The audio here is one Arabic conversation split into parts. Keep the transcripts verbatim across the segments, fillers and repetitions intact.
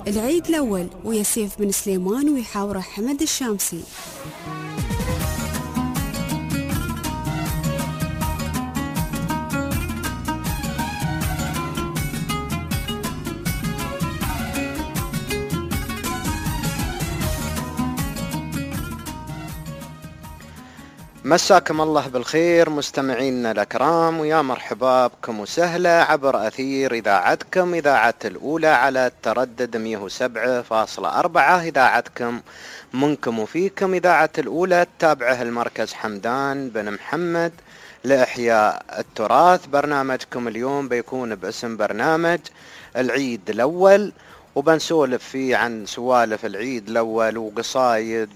العيد الأول ويا سيف بن سليمان ويحاوره حمد الشامسي. مساكم الله بالخير مستمعينا الأكرام، ويا مرحبا بكم وسهلا عبر أثير إذاعتكم إذاعة الأولى على التردد مئة وسبعة فاصلة أربعة، إذاعتكم منكم وفيكم، إذاعة الأولى تتابعه المركز حمدان بن محمد لإحياء التراث. برنامجكم اليوم بيكون باسم برنامج العيد الأول، وبنسولف فيه عن سوالف العيد الأول وقصايد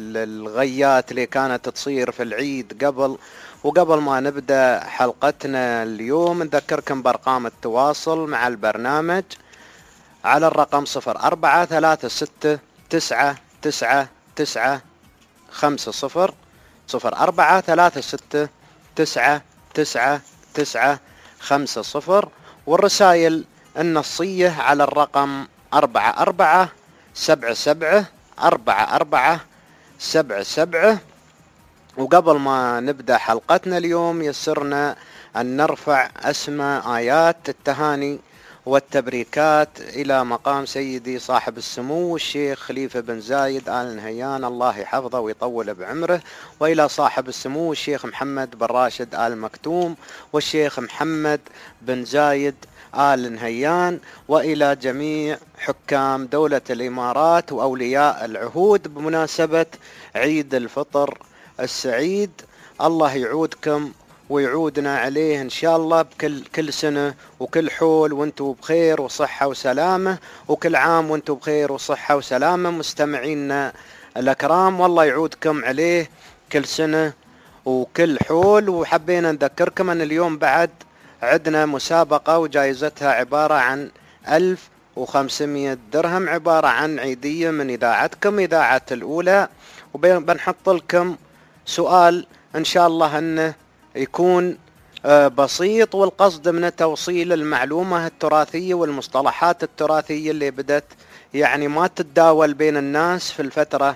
والغيات اللي كانت تصير في العيد قبل. وقبل ما نبدأ حلقتنا اليوم نذكركم بأرقام التواصل مع البرنامج على الرقم صفر أربعة ثلاثة ستة تسعة تسعة تسعة خمسة صفر صفر أربعة ثلاثة ستة تسعة تسعة تسعة خمسة صفر، والرسائل النصية على الرقم أربعة أربعة سبعة سبعة أربعة أربعة سبعة سبعة. وقبل ما نبدأ حلقتنا اليوم يسرنا أن نرفع أسمى آيات التهاني والتبريكات إلى مقام سيدي صاحب السمو الشيخ خليفة بن زايد آل نهيان، الله يحفظه ويطول بعمره، وإلى صاحب السمو الشيخ محمد بن راشد آل مكتوم والشيخ محمد بن زايد آل نهيان، وإلى جميع حكام دولة الإمارات وأولياء العهود بمناسبة عيد الفطر السعيد. الله يعودكم ويعودنا عليه إن شاء الله بكل كل سنة وكل حول وانتم بخير وصحة وسلامة، وكل عام وانتم بخير وصحة وسلامة مستمعينا الأكرام، والله يعودكم عليه كل سنة وكل حول. وحبينا نذكركم أن اليوم بعد عندنا مسابقة وجائزتها عبارة عن ألف وخمسمائة درهم، عبارة عن عيدية من إذاعتكم إذاعة الأولى، وبنحط لكم سؤال إن شاء الله أنه يكون بسيط، والقصد من توصيل المعلومة التراثية والمصطلحات التراثية اللي بدت يعني ما تتداول بين الناس في الفترة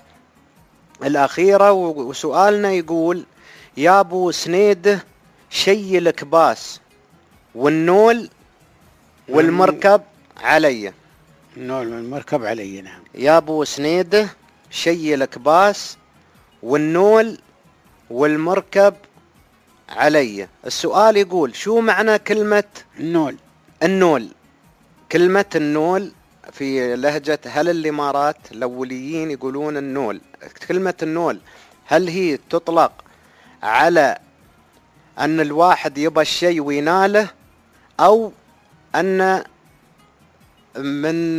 الأخيرة. وسؤالنا يقول: يا أبو سنيده شي الكباس والنول والمركب علي. النول والمركب علي، نعم. يا أبو سنيده شي الكباس والنول والمركب علي. السؤال يقول: شو معنى كلمة النول؟ النول. كلمة النول في لهجة هل الإمارات الأوليين يقولون النول. كلمة النول هل هي تطلق على أن الواحد يبى الشيء ويناله، أو أن من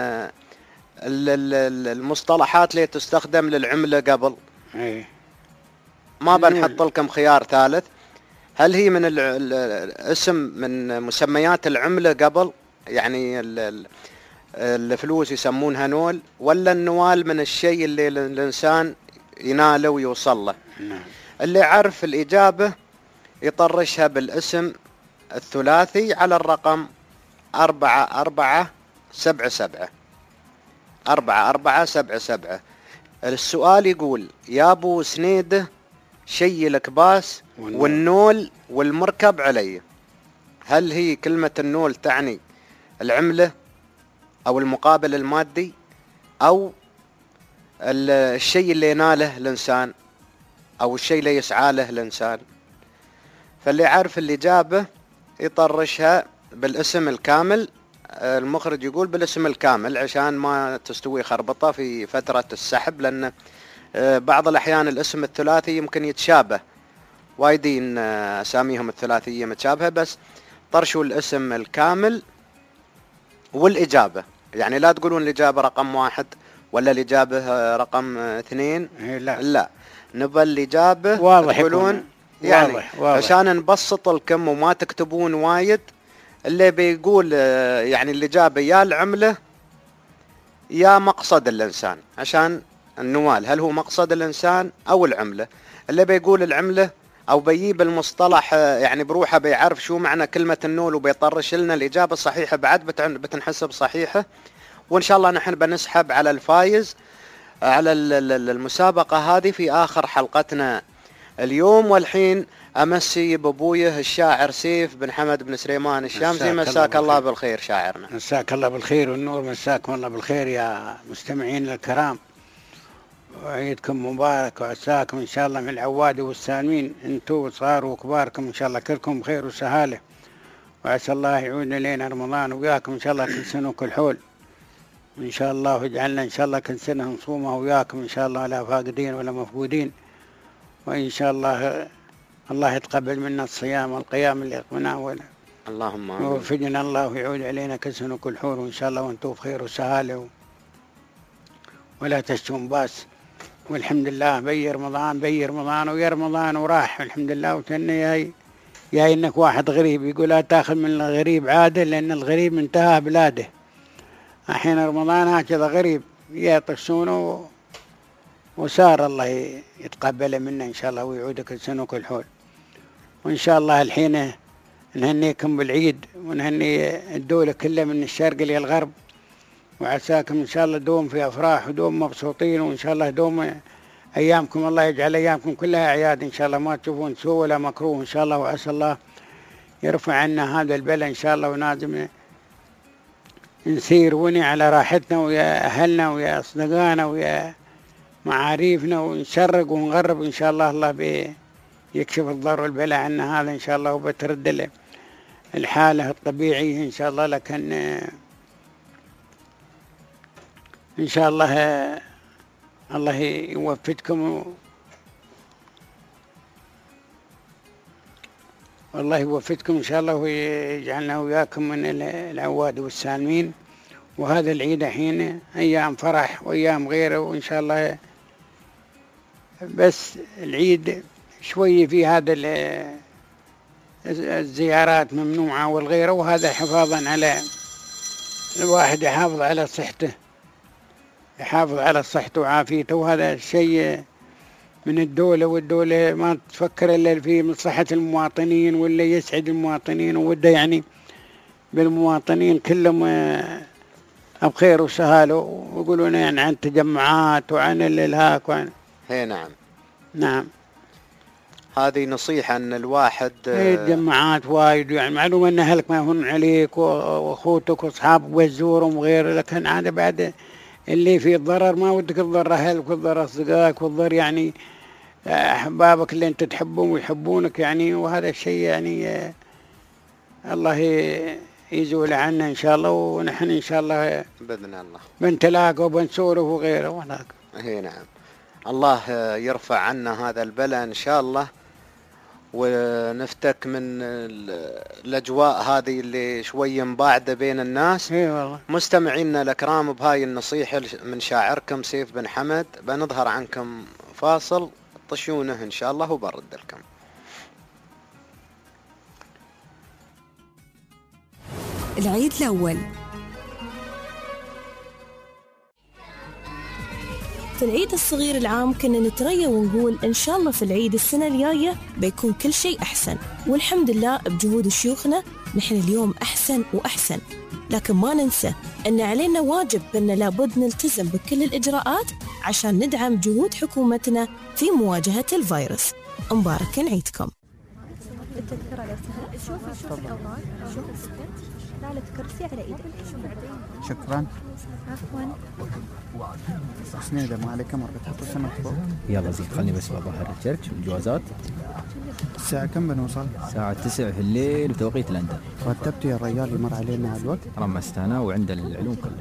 المصطلحات اللي تستخدم للعملة قبل؟ أيه. ما بنحط لكم خيار ثالث. هل هي من الاسم من مسميات العملة قبل، يعني الفلوس يسمونها نول، ولا النوال من الشيء اللي الإنسان يناله ويوصل له؟ نعم. اللي يعرف الإجابة يطرشها بالاسم الثلاثي على الرقم أربعة أربعة سبعة سبعة أربعة أربعة سبعة سبعة. السؤال يقول: يا أبو سنيده شي الكباس والنول والمركب علي. هل هي كلمة النول تعني العملة أو المقابل المادي، أو الشيء اللي يناله الإنسان، أو الشيء اللي يسعى له الإنسان؟ فاللي يعرف الإجابة يطرشها بالاسم الكامل. المخرج يقول بالاسم الكامل عشان ما تستوي خربطة في فترة السحب، لأن بعض الأحيان الاسم الثلاثي يمكن يتشابه، وايدين أساميهم الثلاثية متشابهة، بس طرشوا الاسم الكامل والإجابة. يعني لا تقولون الإجابة رقم واحد ولا الإجابة رقم اثنين، لا لا، نبى الإجابة واضح تقولون يعني واضح واضح. عشان نبسط لكم وما تكتبون وايد. اللي بيقول يعني الإجابة يا العملة يا مقصد الإنسان، عشان النوال هل هو مقصد الإنسان أو العملة. اللي بيقول العملة أو بيجيب المصطلح يعني بروحه بيعرف شو معنى كلمة النول وبيطرش لنا الإجابة الصحيحة بعد بتنحسب صحيحة. وإن شاء الله نحن بنسحب على الفايز على المسابقة هذه في آخر حلقتنا اليوم. والحين أمسي بأبويه الشاعر سيف بن حمد بن سليمان الشامسي. مساك الله بالخير شاعرنا. مساك الله بالخير والنور، مساكم الله بالخير يا مستمعين الكرام، وعيدكم مبارك وعساكم إن شاء الله من العوادي والسالمين، انتو صغار وكباركم إن شاء الله كلكم بخير وسهالة، وعسى الله يعود علينا رمضان وياكم إن شاء الله كل سنة وكل حول إن شاء الله، ويجعلنا إن شاء الله كل سنة نصومها وياكم إن شاء الله لا فاقدين ولا مفقودين، وإن شاء الله الله يتقبل منا الصيام والقيام اللي قمناه، اللهم آمين، ووفقنا الله ويعود علينا كل سنة وكل حول، وإن شاء الله وانتم بخير وسهالة ولا تشتم باس. والحمد لله بي رمضان بي رمضان ويا رمضان وراح الحمد لله، وكأنه جاي جاي انك واحد غريب يقول لا تاخذ من الغريب عاده، لان الغريب انتهى بلاده. الحين رمضان هكذا غريب يطشونه وسار، الله يتقبل منا ان شاء الله ويعود كل سنه وكل حول. وان شاء الله الحين نهنيكم بالعيد ونهني الدوله كلها من الشرق الى الغرب، وعساكم إن شاء الله دوم في أفراح ودوم مبسوطين، وإن شاء الله دوم أيامكم الله يجعل أيامكم كلها أعياد إن شاء الله، ما تشوفون سوء ولا مكروه إن شاء الله، وعسى الله يرفع عنا هذا البلاء إن شاء الله، ونازم نسير وني على راحتنا ويا أهلنا ويا أصدقائنا ويا معاريفنا، ونشرق ونغرب إن شاء الله. الله بيكشف الضر والبلاء عنا هذا إن شاء الله، وبترد الحالة الطبيعية إن شاء الله. لكن إن شاء الله الله يوفقكم والله يوفقكم إن شاء الله، ويجعلنا وياكم من العواد والسالمين. وهذا العيد حين أيام فرح وأيام غيره، وإن شاء الله بس العيد شوي في هذا الزيارات ممنوعة والغيره، وهذا حفاظا على الواحد يحافظ على صحته يحافظ على صحته وعافيته، وهذا الشيء من الدولة، والدولة ما تفكر إلا في مصلحة المواطنين ولا يسعد المواطنين، وده يعني بالمواطنين كلهم بخير وسهالة، ويقولون يعني عن تجمعات وعن الإلهاك وعن هي نعم نعم هذه نصيحة أن الواحد الجماعات وايد، يعني معلومة أن أهلك ما يهون عليك وأخوتك وأصحابك وزورهم وغيره، لكن عاد بعد اللي فيه الضرر ما ودك تضر أهلك وتضر أصدقائك وتضر يعني أحبابك اللي أنت تحبهم ويحبونك يعني، وهذا الشيء يعني الله يزول عنا إن شاء الله، ونحن إن شاء الله بإذن الله بنتلاقى وبنسولف وغيره وهناك. هي نعم، الله يرفع عنا هذا البلاء إن شاء الله، ونفتك من الأجواء هذه اللي شوي مباعدة بين الناس. اي والله. مستمعينا الأكرام، بهاي النصيحة من شاعركم سيف بن حمد بنظهر عنكم فاصل طشونه إن شاء الله وبرد لكم. العيد الأول. في العيد الصغير العام كنا نتريا ونقول إن شاء الله في العيد السنة الجاية بيكون كل شيء أحسن، والحمد لله بجهود شيوخنا نحن اليوم أحسن وأحسن. لكن ما ننسى أن علينا واجب أن لابد نلتزم بكل الإجراءات عشان ندعم جهود حكومتنا في مواجهة الفيروس. مبارك عيدكم. التذكرة لو سهلت، شوفي شوفي الأوراق، شوفي السكت، تعالي تكرسي على إيدك. شكرا. عفوا. سنيدة ما عليك مرة تحط السمك فوق. يلا زين خلني بس بظهر الشرك والجوازات. الساعة كم بنوصل؟ الساعة تسعة في الليل بتوقيت لندن. رتبت يا الرجال يمر علينا على الوقت؟ رمست أنا وعند العلوم كلها.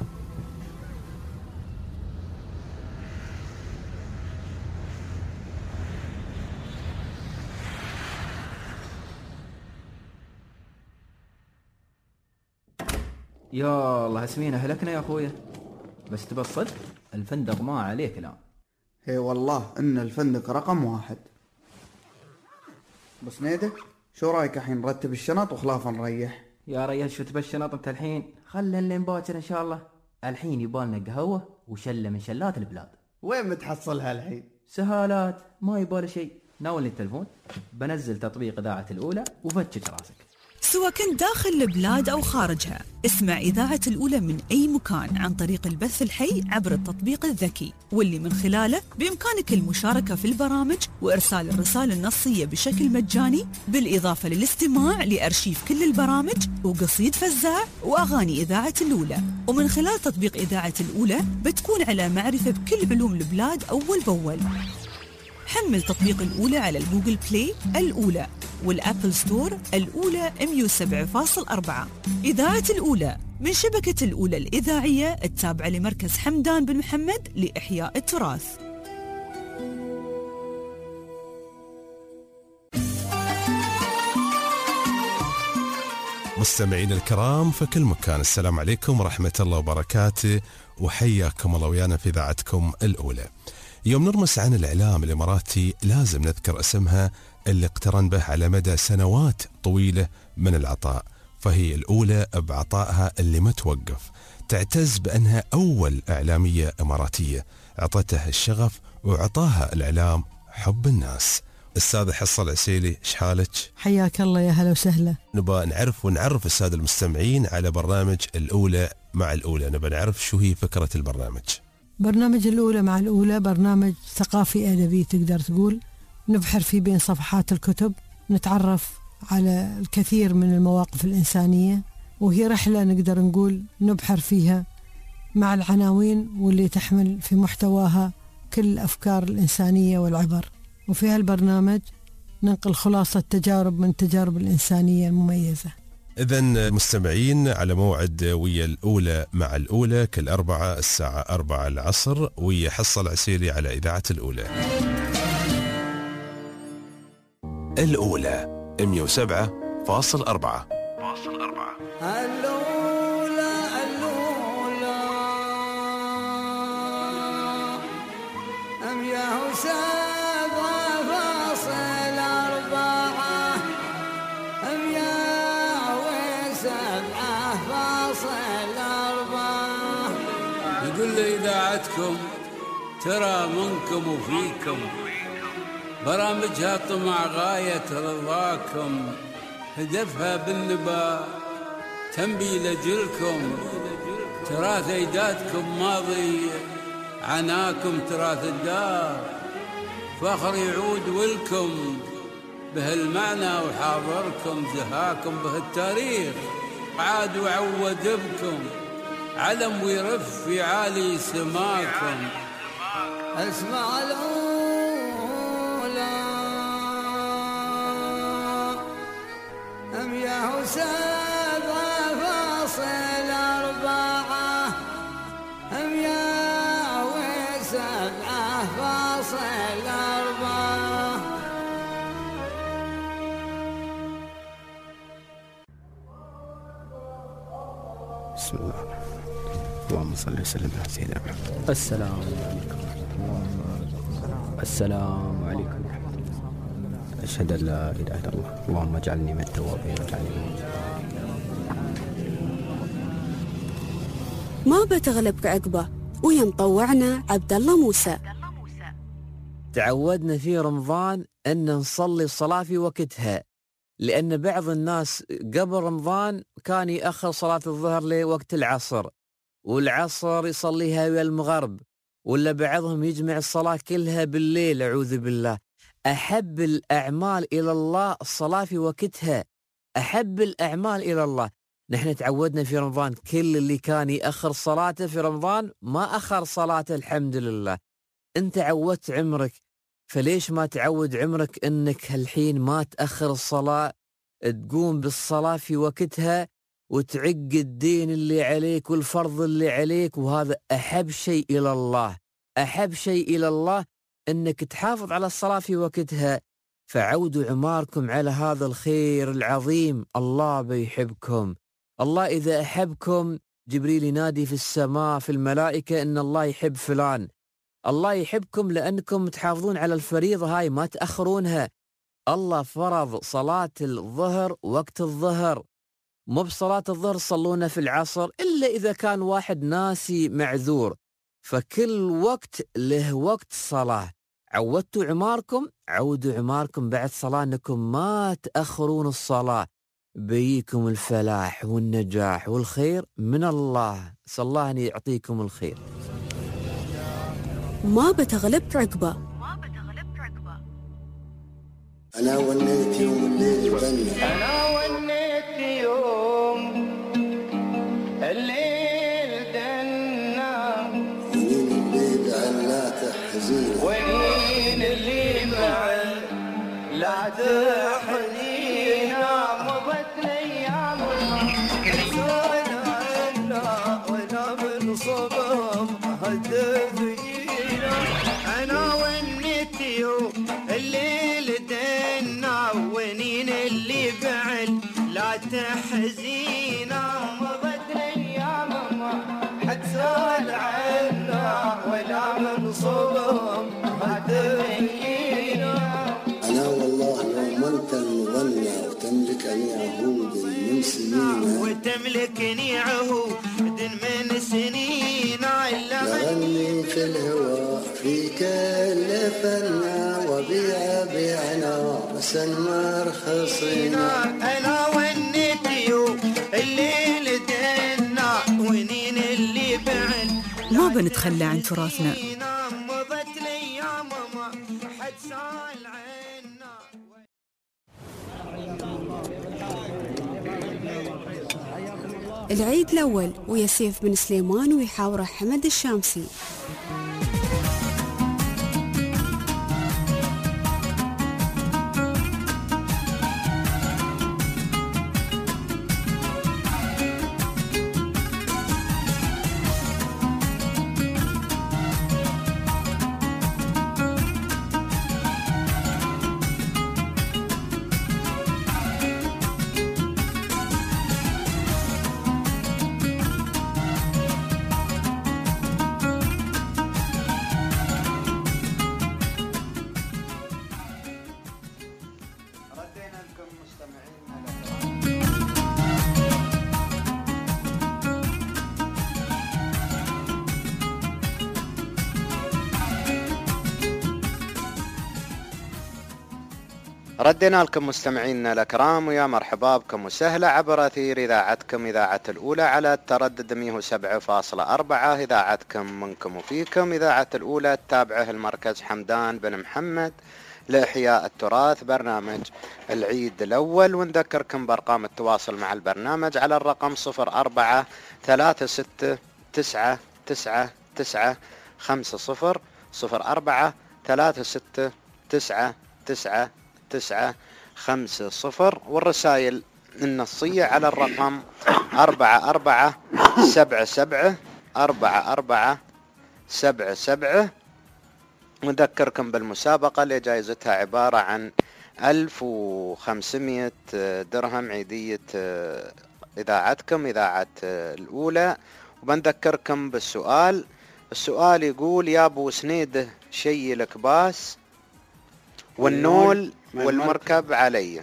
يا الله اسمينا هلكنا يا أخويا، بس تبى الصدق الفندق ما عليه كلام. اي والله ان الفندق رقم واحد. بس نيدة شو رايك الحين نرتب الشنط وخلافا نريح؟ يا ريال شو تبى الشنط انت الحين؟ خلنا لين باكر ان شاء الله. الحين يبالنا قهوة وشلة من شلات البلاد. وين متحصلها الحين؟ سهالات ما يبال شيء. ناولني التلفون بنزل تطبيق إذاعة الأولى وفتش راسك. سواء كنت داخل البلاد أو خارجها، اسمع إذاعة الأولى من أي مكان عن طريق البث الحي عبر التطبيق الذكي، واللي من خلاله بإمكانك المشاركة في البرامج وإرسال الرسالة النصية بشكل مجاني، بالإضافة للاستماع لأرشيف كل البرامج وقصيد فزاع وأغاني إذاعة الأولى. ومن خلال تطبيق إذاعة الأولى بتكون على معرفة بكل علوم البلاد أول بأول. حمل تطبيق الأولى على الجوجل بلاي الأولى والأبل ستور الأولى مية وسبعة فاصلة أربعة. إذاعة الأولى من شبكة الأولى الإذاعية التابعة لمركز حمدان بن محمد لإحياء التراث. مستمعين الكرام في كل مكان، السلام عليكم ورحمة الله وبركاته، وحياكم الله ويانا في إذاعتكم الأولى. يوم نرمس عن الإعلام الإماراتي لازم نذكر اسمها اللي اقترن به على مدى سنوات طويلة من العطاء، فهي الأولى بعطائها اللي ما توقف، تعتز بأنها أول إعلامية إماراتية عطتها الشغف وعطاها الإعلام حب الناس. السادة حصة العسيلي، ايش حالك؟ حياك الله، يا هلا وسهلا. نبغى نعرف ونعرف السادة المستمعين على برنامج الأولى مع الأولى، نبغى نعرف شو هي فكرة البرنامج. برنامج الأولى مع الأولى برنامج ثقافي أدبي تقدر تقول، نبحر فيه بين صفحات الكتب، نتعرف على الكثير من المواقف الإنسانية، وهي رحلة نقدر نقول نبحر فيها مع العناوين واللي تحمل في محتواها كل الأفكار الإنسانية والعبر. وفي هالبرنامج ننقل خلاصة تجارب من تجارب الإنسانية المميزة. إذن مستمعين على موعد ويا الأولى مع الأولى كل أربعة الساعة أربعة العصر ويا حصة العسيلي على إذاعة الأولى. الأولى مية وسبعة فاصل أربعة. الأولى الأولى مية وسبعة فاصل أربعة مية وسبعة فاصل أربعة. يقول لي إذاعتكم ترى منكم وفيكم، برامجها طمع غاية رضاكم، هدفها بالنبا تنبي لجلكم، تراث أجدادكم ماضي عناكم تراث الدار، فخر يعود ولكم بهالمعنى وحاضركم، زهاكم بهالتاريخ عاد وعود بكم، علم ويرف في عالي سماكم. اسمع الأولى مية وسبعة فاصل أربعة مية وسبعة فاصل أربعة. بسم الله، اللهم صل وسلم على سيدنا محمد. السلام عليكم. السلام عليكم. أشهد أن لا إله إلا الله، اللهم اجعلني من التوابين واجعلني من ما بتغلبك عقبه. ويا مطوعنا عبد الله موسى. تعودنا في رمضان أن نصلي الصلاة في وقتها، لأن بعض الناس قبل رمضان كان يأخر صلاة الظهر لوقت العصر، والعصر يصليها ويا المغرب، ولا بعضهم يجمع الصلاة كلها بالليل. أعوذ بالله. أحب الأعمال إلى الله الصلاة في وقتها، أحب الأعمال إلى الله. نحن تعودنا في رمضان كل اللي كان يأخر صلاته في رمضان ما أخر صلاته، الحمد لله. أنت عودت عمرك، فليش ما تعود عمرك أنك هالحين ما تأخر الصلاة، تقوم بالصلاة في وقتها وتعق الدين اللي عليك والفرض اللي عليك. وهذا أحب شيء إلى الله، أحب شيء إلى الله أنك تحافظ على الصلاة في وقتها. فعودوا عماركم على هذا الخير العظيم، الله بيحبكم. الله إذا أحبكم جبريل ينادي في السماء في الملائكة إن الله يحب فلان. الله يحبكم لأنكم تحافظون على الفريضة هاي، ما تأخرونها. الله فرض صلاة الظهر وقت الظهر، مو بصلاة الظهر تصلونها في العصر إلا إذا كان واحد ناسي معذور. فكل وقت له وقت صلاة. عودتوا عماركم، عودوا عماركم بعد صلاة أنكم ما تأخرون الصلاة. بيكم الفلاح والنجاح والخير من الله، صلى الله أن يعطيكم الخير. ما بتغلب عقبة. أنا ونيت يوم الليل بنا، أنا ونيت يوم الليل دنا، ونين الليل علا تحزين، ونين الليل بعد لا تحزينا، مضت الأيام نسينا عنا ولا من صبب هدفينا. أنا ونيت يوم الليل دنا، ونين اللي بعد لا تحزينا، مضت الأيام ما حد سأل عنا ولا من صبب هدفينا. أنا والله لو ما أنت المغنى وتملكني عهود من سنين، وتملكني عهود من سنين، لغني في الهوى في كل فنا، وبيع بيعنا بس ما رخصينا. أنا ونيت يوم الليل دنا، ونين اللي بعد ما بنتخلى عن تراثنا. مضت الأيام ما حد سأل عنا. العيد الأول ويا سيف بن سليمان ويحاوره حمد الشامسي. ردينا لكم مستمعينا الأكرام، ويا مرحبا بكم وسهلا عبر أثير إذاعتكم إذاعة الأولى على التردد مئة وسبعة فاصلة أربعة، إذاعتكم منكم وفيكم، إذاعة الأولى تتابعه المركز حمدان بن محمد لإحياء التراث، برنامج العيد الأول. ونذكركم بأرقام التواصل مع البرنامج على الرقم صفر أربعة ثلاثة ستة تسعة تسعة تسعة خمسة صفر صفر أربعة ثلاثة ستة تسعة تسعة تسعة خمسة صفر، والرسائل النصية على الرقم أربعة أربعة سبعة سبعة أربعة أربعة سبعة سبعة. نذكركم بالمسابقة اللي جائزتها عبارة عن ألف وخمسمائة درهم عيدية إذاعتكم إذاعة الأولى. وبنذكركم بالسؤال، السؤال يقول: يا أبو سنيده شي الكباس والنول والمركب علي.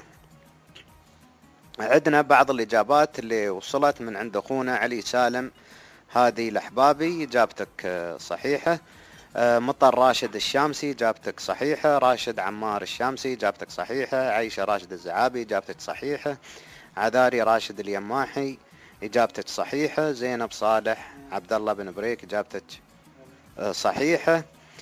عندنا بعض الإجابات اللي وصلت من عند أخونا علي سالم، هذه لأحبابي إجابتك صحيحة. مطر راشد الشامسي إجابتك صحيحة. راشد عمار الشامسي إجابتك صحيحة. عيشة راشد الزعابي إجابتك صحيحة. عذاري راشد اليماحي إجابتك صحيحة. زينب صالح عبد الله بن بريك إجابتك صحيحة.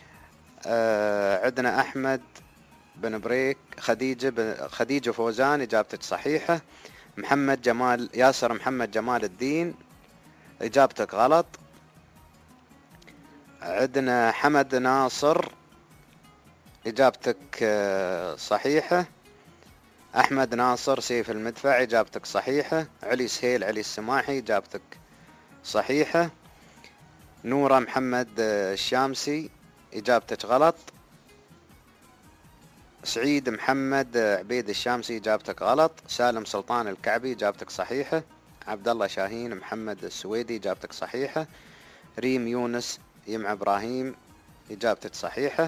عندنا أحمد بن بريك خديجة بن خديجة فوزان إجابتك صحيحة. محمد جمال ياسر محمد جمال الدين إجابتك غلط. عندنا حمد ناصر إجابتك صحيحة. أحمد ناصر سيف المدفع إجابتك صحيحة. علي سهيل علي السماحي إجابتك صحيحة. نورة محمد الشامسي إجابتك غلط. سعيد محمد عبيد الشامسي إجابتك غلط. سالم سلطان الكعبي إجابتك صحيحة. عبد الله شاهين محمد السويدي إجابتك صحيحة. ريم يونس يمع إبراهيم إجابتك صحيحة.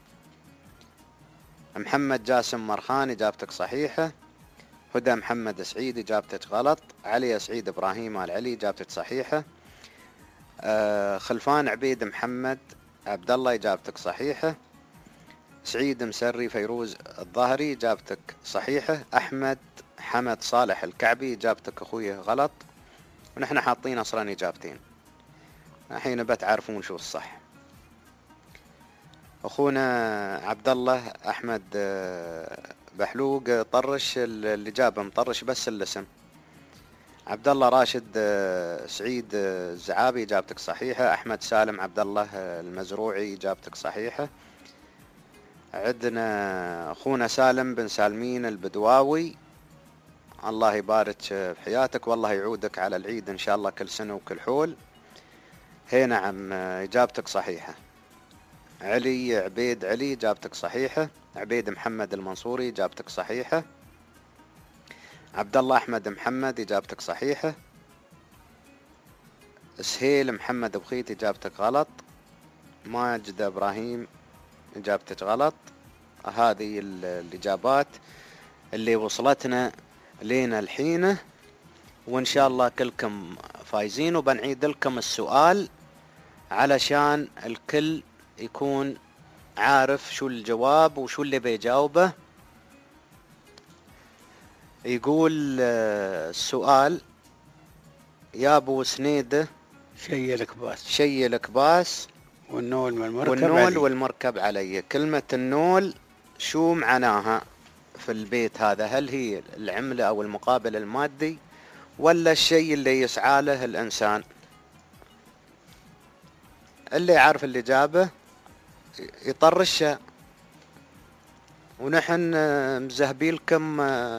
محمد جاسم مرخان إجابتك صحيحة. هدى محمد سعيد إجابتك غلط. علي سعيد إبراهيم آل علي إجابتك صحيحة. آه خلفان عبيد محمد عبد الله إجابتك صحيحة. سعيد مسري فيروز الظهري إجابتك صحيحة. أحمد حمد صالح الكعبي إجابتك أخوي غلط، ونحن حاطين أصلا إجابتين، الحين بتعرفون شو الصح. أخونا عبد الله أحمد بحلوق طرش الإجابة، مطرش بس الاسم. عبد الله راشد سعيد الزعابي إجابتك صحيحة. أحمد سالم عبد الله المزروعي إجابتك صحيحة. عندنا أخونا سالم بن سالمين البدواوي، الله يبارك في حياتك والله يعودك على العيد إن شاء الله كل سنة وكل حول. هي نعم إجابتك صحيحة. علي عبيد علي إجابتك صحيحة. عبيد محمد المنصوري إجابتك صحيحة. عبد الله أحمد محمد إجابتك صحيحة. سهيل محمد بخيت إجابتك غلط. ماجد إبراهيم إجابتك غلط. هذه الإجابات اللي وصلتنا لينا الحين، وإن شاء الله كلكم فايزين، وبنعيد لكم السؤال علشان الكل يكون عارف شو الجواب وشو اللي بيجاوبه. يقول السؤال: يا ابو سنيده شي الكباس شي الكباس والنول والمركب والنول علي. والمركب علي. كلمة النول شو معناها في البيت هذا؟ هل هي العملة أو المقابل المادي، ولا الشيء اللي يسعى له الإنسان؟ اللي يعرف الإجابة يطرشها، ونحن مزهبيلكم.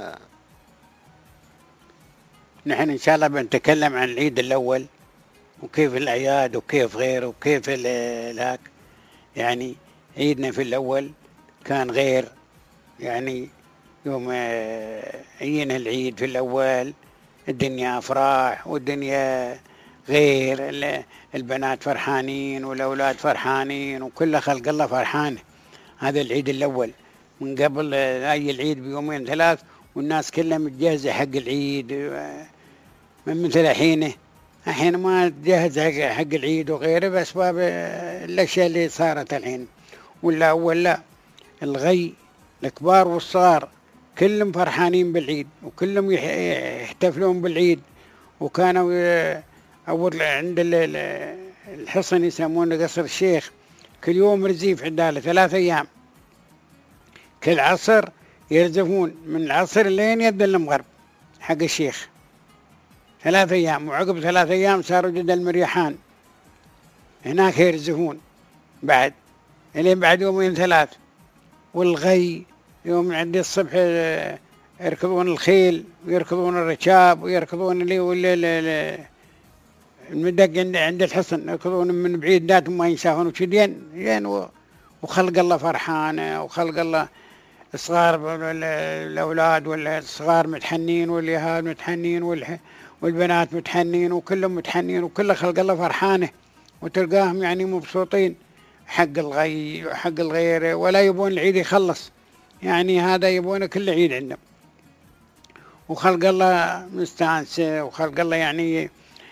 نحن إن شاء الله بنتكلم عن العيد الأول وكيف الأعياد وكيف غيره وكيف الهاك. يعني عيدنا في الأول كان غير، يعني يوم عينا العيد في الأول الدنيا أفراح والدنيا غير، البنات فرحانين والأولاد فرحانين وكل خلق الله فرحانة. هذا العيد الأول من قبل أي العيد بيومين ثلاث، والناس كلها متجهزة حق العيد، من مثل حينه الحين ما تجهز حق العيد وغيره بأسباب الأشياء اللي صارت الحين. ولا أول لا، الغي الكبار والصغار كلهم فرحانين بالعيد وكلهم يحتفلون بالعيد. وكانوا أول عند الحصن يسمونه قصر الشيخ كل يوم رزيف عداله ثلاث أيام، كل عصر يرزفون من العصر لين يد المغرب حق الشيخ ثلاث أيام. وعقب ثلاث أيام صاروا جد المريحان هناك يرزفون بعد إلين بعد يومين ثلاث. والغي يوم عندي الصبح يركضون الخيل ويركضون الركاب ويركضون اللي واللي المدق عند عند الحصن يركضون من بعيد ذاتهم ما ينشافون وشدين ين. وخلق الله فرحانة وخلق الله الصغار الأولاد والصغار متحنين واليهال متحنين والبنات متحنين وكلهم متحنين وكل خلق الله فرحانة، وتلقاهم يعني مبسوطين حق الغي وحق الغير، ولا يبون العيد يخلص. يعني هذا يبون كل عيد عندهم، وخلق الله مستانسة وخلق الله يعني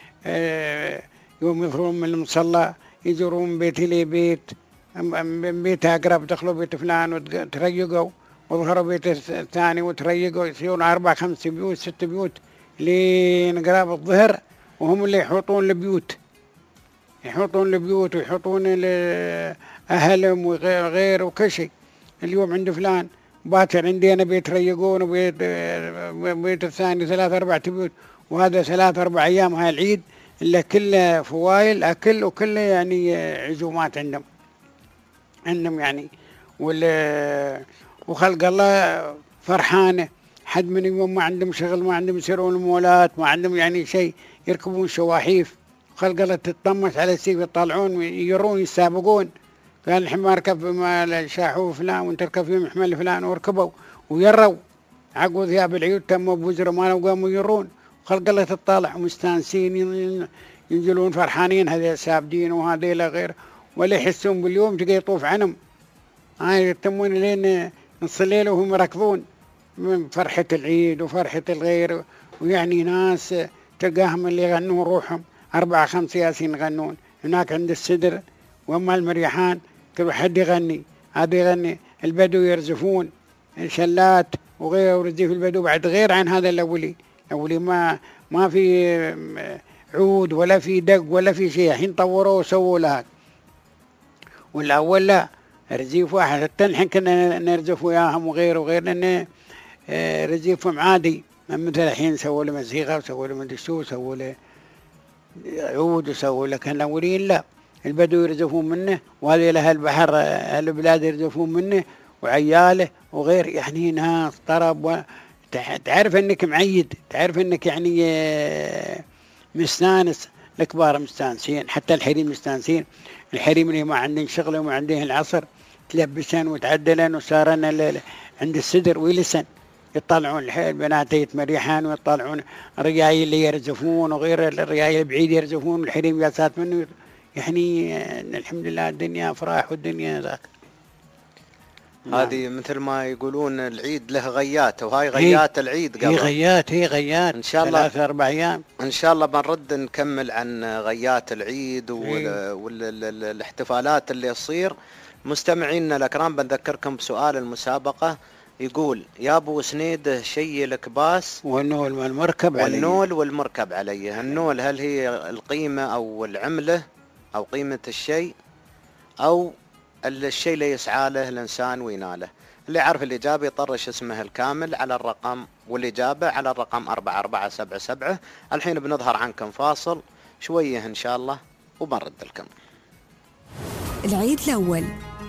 يوم يخرجون من المصلى يجرون من بيت إلى بيت، من بيت أقرب دخلوا بيت فلان وتريقوا وظهروا بيت الثاني وتريقوا، يصيرون أربع خمس بيوت ست بيوت لين قراب الظهر، وهم اللي يحوطون البيوت يحوطون البيوت ويحوطون أهلهم وغير وكل شيء. اليوم عند فلان باكر عندي أنا بيت ريقون وبيت بيت الثاني ثلاث أربع بيوت، وهذا ثلاث أربع أيام هاي العيد إلا كله فوايل أكل وكله يعني عزومات عندهم عندهم يعني. وخلق الله فرحانة، حد من يوم ما عندهم شغل ما عندهم يسيرون المولات ما عندهم يعني شيء يركبون شواحيف، خلق الله تتطمس على السيف يطلعون يجرون يسابقون. قال الحين ما ركب ما شاحوا فلان وانت ركب في محمل فلان وركبوا ويروا عقوا ثياب العيود تموا بوزر ما قاموا يرون. خلق الله تطالع ومستانسين ينزلون فرحانين، هذا سابدين وهذا لا غير، ولا يحسون باليوم تلقى يطوف عنهم هاي يتمون لين نص الليل وهم يركضون من فرحة العيد وفرحة الغير. ويعني ناس تلقاهم اللي يغنون روحهم أربعة خمس ياسين يغنون هناك عند السدر، وأما المريحان كل حد يغني، هذا يغني البدو يرزفون شلات وغير ورزيف البدو بعد غير عن هذا الأولي. الأولي ما ما في عود ولا في دق ولا في شيء، الحين طوروا وسووا لها. والأول لا رزيف واحد، حتى الحين كنا نرزف وياهم وغير وغير، لأن رزيفهم عادي، ما مثل الحين سووا له موسيقى وسووا له مدري شو وسووا له عود وسووا له. كان الأولين لا، البدو يرزفون منه، وهذه لها البحر البلاد يرزفون منه وعياله وغير، يعني ناس طرب و... تعرف انك معيد، تعرف انك يعني مستانس، الكبار مستانسين، حتى الحريم مستانسين. الحريم اللي ما عندهم شغل وما عندهم العصر تلبسن وتعدلن وصارن عند السدر ويلسن، يطلعون البنات يتمريحان ويطلعون الرجايل اللي يرزفون وغير الرجايل البعيد يرزفون، الحريم جالسات منه. يعني الحمد لله الدنيا افراح والدنيا ذاك. هذه مثل ما يقولون العيد له غيات، وهاي غيات هي العيد قبل. هي غيات هي غيات ان شاء الله ثلاثة اربع ايام ان شاء الله بنرد نكمل عن غيات العيد والاحتفالات اللي تصير. مستمعينا الاكرام بنذكركم بسؤال المسابقة، يقول يا ابو سنيد شي الكباس والنول والمركب عليه. والنول والمركب عليه. النول هل هي القيمة او العملة او قيمة الشيء او الشيء اللي يسعى له الإنسان ويناله؟ اللي يعرف الإجابة يطرش اسمه الكامل على الرقم، والإجابة على الرقم أربعة أربعة سبعة سبعة. الحين بنظهر عنكم فاصل شوية إن شاء الله وبنرد لكم. العيد الأول.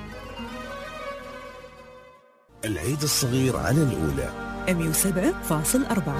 العيد الصغير على الأولى مية وسبعة فاصل أربعة.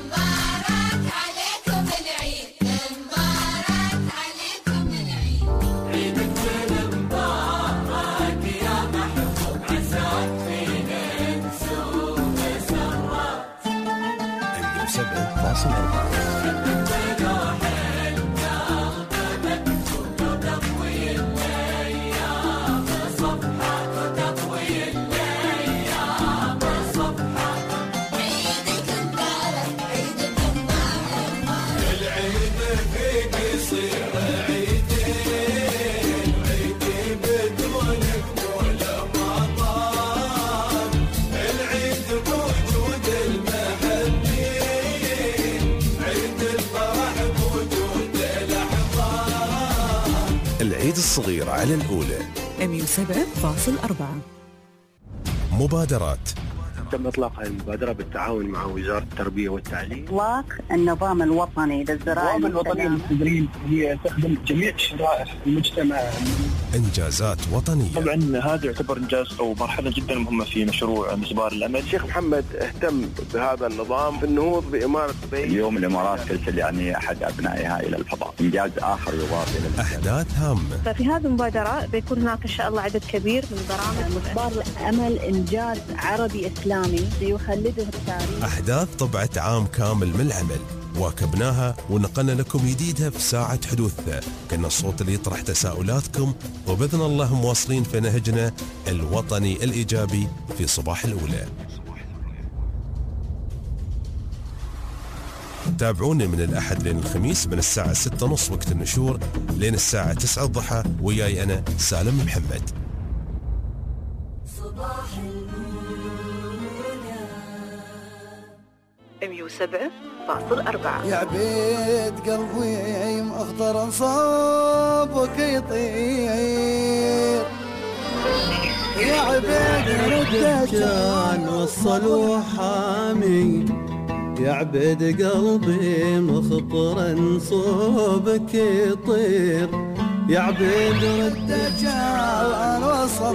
العيد الصغير على الأولى مية وسبعة فاصل أربعة. مبادرات. تم إطلاق هذه المبادرة بالتعاون مع وزارة التربية والتعليم. إطلاق النظام الوطني للزراعة. النظام الوطني للتدريب هي تخدم جميع شرائح المجتمع. إنجازات وطنية. طبعا هذا يعتبر إنجاز أو مرحلة جدا مهمة في مشروع مسبار الأمل. الشيخ محمد اهتم بهذا النظام في النهوض بإمارة دبي. اليوم الإمارات ترسل يعني أحد أبنائها إلى الفضاء، إنجاز آخر يضاف إلى أحداث هامة. ففي هذه المبادرة بيكون هناك إن شاء الله عدد كبير من برامج. مسبار الأمل إنجاز عربي إسلامي يخلده التاريخ. أحداث طبعت عام كامل من العمل واكبناها ونقلنا لكم جديدها في ساعة حدوثها. كنا الصوت اللي يطرح تساؤلاتكم، وبإذن الله مواصلين في نهجنا الوطني الإيجابي في صباح الأولى. تابعوني من الأحد لين الخميس من الساعة ستة ونص وقت النشور لين الساعة تسعة الضحى، وياي أنا سالم محمد. صباح مية وسبعة فاصل أربعة. يا عبيد قلبي مأخضر صوبك يطير، يا عبيد كان وصل وحامي، يا عبيد قلبي مخطر صوبك يطير، يا عبيد رد كان وصل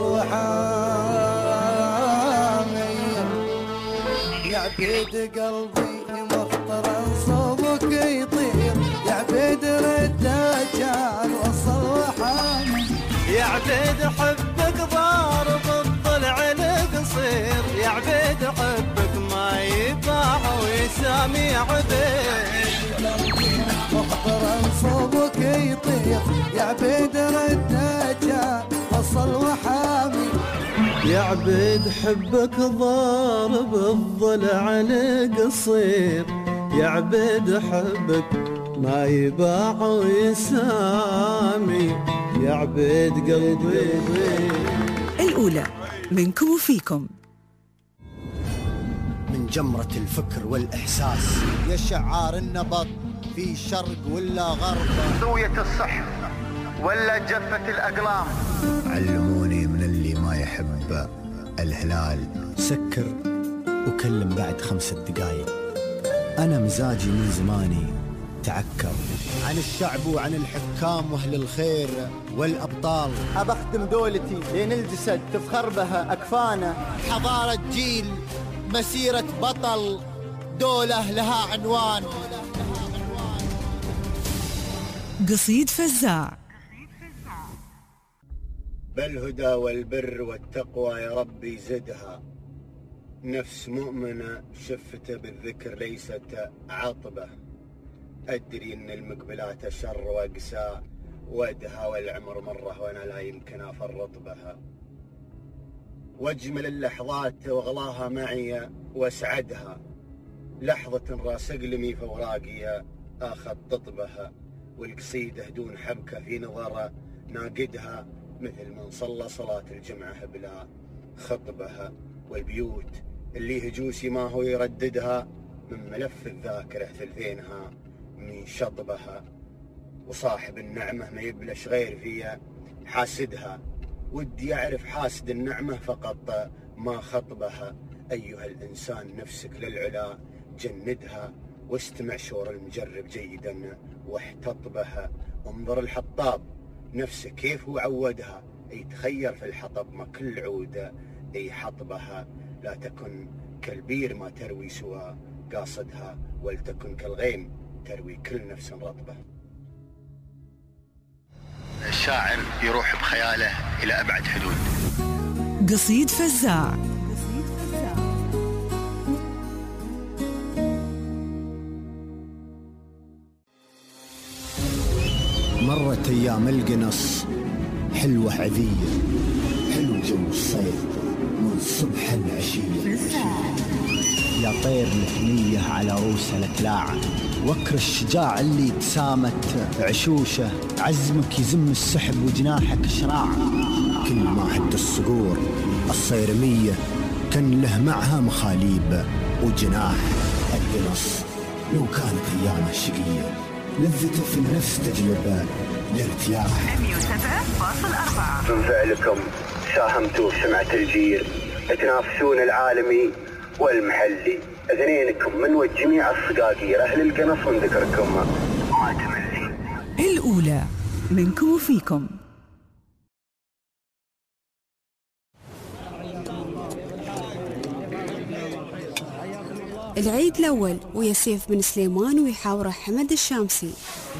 وحامي، يا عبيد قلبي مخطر صوبك يطير، يا عبيد رداجان وصل وحامي، يا عبيد حبك ضارب الضلع القصير، يا عبيد حبك ما يباع ويسامي، يا عبيد مخطر صوبك يطير، يا عبيد رداجان وصل وحامي، يا عبيد حبك ضارب الضلع القصير، يا عبيد حبك ما يباع ويسامي، يا عبيد قلبي. الأولى منكم وفيكم. من جمرة الفكر والإحساس. يا شعار النبض في شرق ولا غرب، زوية الصح ولا جفة الأقلام. علموني من اللي ما يحب الهلال سكر وكلم بعد خمسة دقايق. أنا مزاجي من زماني تعكر. عن الشعب وعن الحكام واهل الخير والأبطال. أبخدم دولتي لين الجسد تفخر بها أكفانا. حضارة جيل، مسيرة بطل، دولة لها عنوان. قصيد فزاع. بالهدى والبر والتقوى يا ربي زدها، نفس مؤمنة شفته بالذكر ليست عطبة. أدري إن المقبلات شر وأقسى وأدها، والعمر مرة وأنا لا يمكن أفرط بها. وأجمل اللحظات وأغلاها معي وأسعدها، لحظة راس أقلمي في أوراقي أخطط بها. والقصيدة دون حبكة في نظر ناقدها، مثل من صلى صلاة الجمعة بلا خطبها. والبيوت اللي هجوسي ما هو يرددها، من ملف الذاكرة ثلثينها من شطبها. وصاحب النعمة ما يبلش غير فيها حاسدها، ودي أعرف حاسد النعمة فقط ما خطبها. أيها الإنسان نفسك للعلا جندها، واستمع شور المجرب جيدا واحتطبها. انظر الحطاب نفسه كيف هو عودها، يتخير في الحطب ما كل عودة اي حطبها. لا تكن كالبير ما تروي سوى قاصدها، ولتكن كالغيم تروي كل نفس رطبة. الشاعر يروح بخياله إلى أبعد حدود. قصيد فزاع. مرت أيام القنص حلوة عذية، حلو جو الصيف من صبح العشية. يا طير مثنية على روس الأتلاع، وكر الشجاع اللي تسامت عشوشه. عزمك يزم السحب وجناحك شراع، كل ما هد الصقور الصيرمية كان له معها مخاليب وجناح. القنص لو كانت أيامه شقية، لذته في النفس تجلب الارتياح. مئة وسبعة فاصلة أربعة. من فعلكم ساهمتوا في سمعة الجيل، تنافسون العالمي والمحلي. اثنينكم من وجميع الصقاقير أهل القنص من ذكركم ما تملي. الأولى منكم وفيكم. العيد الأول ويا سيف بن سليمان ويحاوره حمد الشامسي.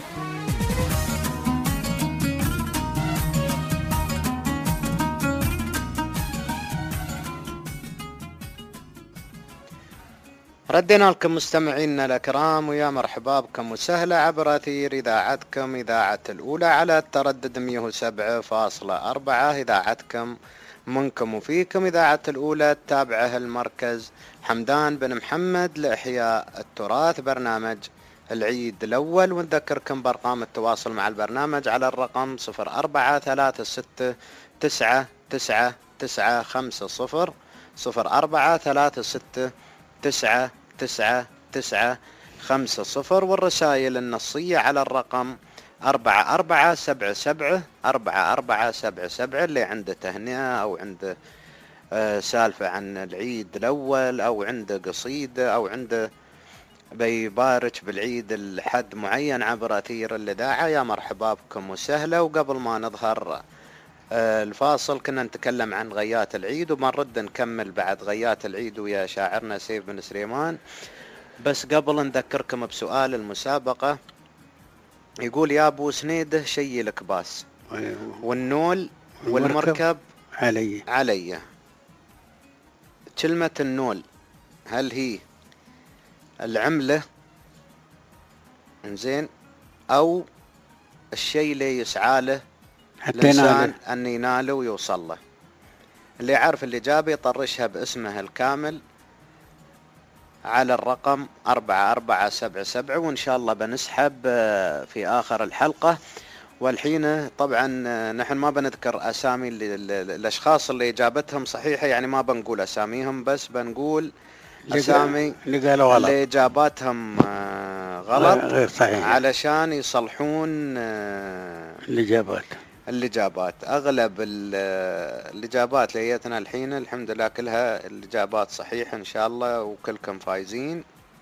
ردينا لكم مستمعينا الأكرام، ويا مرحبا بكم وسهلا عبر أثير إذاعتكم إذاعة الأولى على التردد مئة وسبعة فاصلة أربعة. إذاعتكم منكم وفيكم، إذاعة الأولى تابعه المركز حمدان بن محمد لإحياء التراث، برنامج العيد الأول. ونذكركم بأرقام التواصل مع البرنامج على الرقم صفر أربعة ثلاثة ستة تسعة تسعة تسعة خمسة صفر صفر أربعة ثلاثة ستة تسعة تسعة تسعة خمسة صفر. والرسائل النصية على الرقم أربعة أربعة سبعة سبعة أربعة أربعة سبعة سبعة. اللي عنده تهنئة أو عنده آه سالفة عن العيد الأول، أو عنده قصيدة، أو عنده بيبارك بالعيد لحد معين عبر أثير الإذاعة، يا مرحبا بكم وسهلا. وقبل ما نظهر آه الفاصل كنا نتكلم عن غيات العيد، وبنرد نكمل بعد غيات العيد ويا شاعرنا سيف بن سليمان. بس قبل نذكركم بسؤال المسابقة. يقول يا أبو سنيده شي الكباس والنول والمركب علي علي. كلمة النول هل هي العملة انزين أو الشيء اللي يسعى له الإنسان أن يناله ويوصل له؟ اللي يعرف الإجابة يطرشها باسمها الكامل على الرقم أربعة أربعة سبعة سبعة، وإن شاء الله بنسحب في آخر الحلقة. والحين طبعا نحن ما بنذكر أسامي الأشخاص اللي إجابتهم صحيحة، يعني ما بنقول أساميهم، بس بنقول أسامي اللي قالوا غلط، اللي إجاباتهم غلط غير صحيح، علشان يصلحون الإجابات. الإجابات أغلب الإجابات لقيتنا الحين الحمد لله كلها الإجابات صحيحة إن شاء الله، وكلكم فايزين.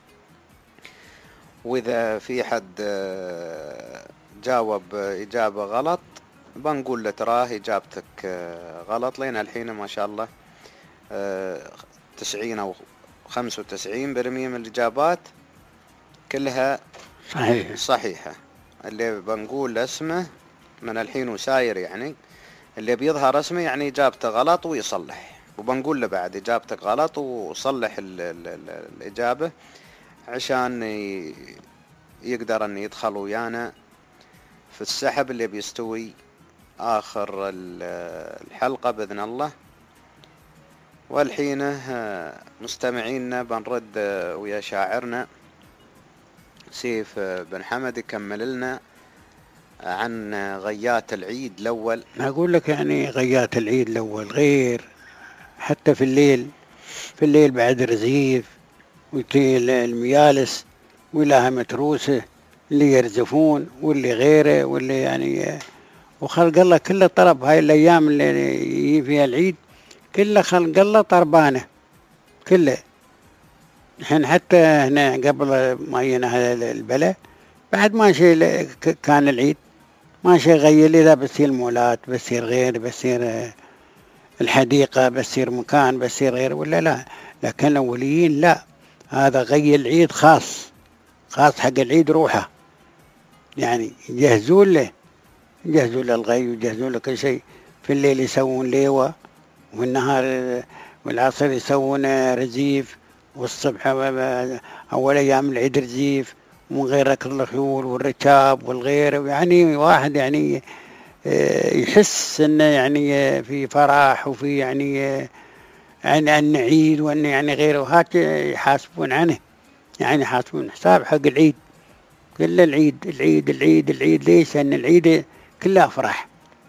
وإذا في حد جاوب إجابة غلط بنقول له تراه إجابتك غلط، لين الحين ما شاء الله تسعين أو خمسة وتسعين بالمية من الإجابات كلها صحيح صحيحة. اللي بنقول اسمه من الحين وساير يعني اللي بيظهر اسمه يعني إجابته غلط ويصلح، وبنقول له بعد إجابتك غلط وصلح ال ال ال الإجابة عشان يقدر أن يدخل ويانا في السحب اللي بيستوي آخر الحلقة بإذن الله. والحين مستمعينا بنرد ويا شاعرنا سيف بن حمد يكمل لنا عن غيات العيد الأول. أقول لك يعني غيات العيد الأول غير حتى في الليل، في الليل بعد رزيف وتي الميالس ولها متروسة اللي يرزفون واللي غيره واللي يعني وخلق الله كله طرب. هاي الأيام اللي يجي فيها العيد كله خلق الله طربانة كله. نحن حتى هنا قبل ما ينا هذا البلد بعد ما شيء كان العيد ما شيء غير لي، ذا بصير مولات بصير غير بصير الحديقة بصير مكان بصير غير ولا لا. لكن الأوليين لا، هذا غير العيد خاص خاص حق العيد روحه، يعني يجهزون له يجهزون له الغي ويجهزون له كل شيء. في الليل يسوون ليوة والنهار والعصر يسوون رزيف، والصبح أول أيام العيد رزيف ومن غير ركض الخيول والركاب والغير. يعني واحد يعني يحس إنه يعني في فرح وفي يعني يعني أن عيد وأن يعني غيره، وهات يحاسبون عنه يعني يحاسبون حساب حق العيد كل العيد العيد العيد العيد. ليش؟ لأن العيد كله أفراح.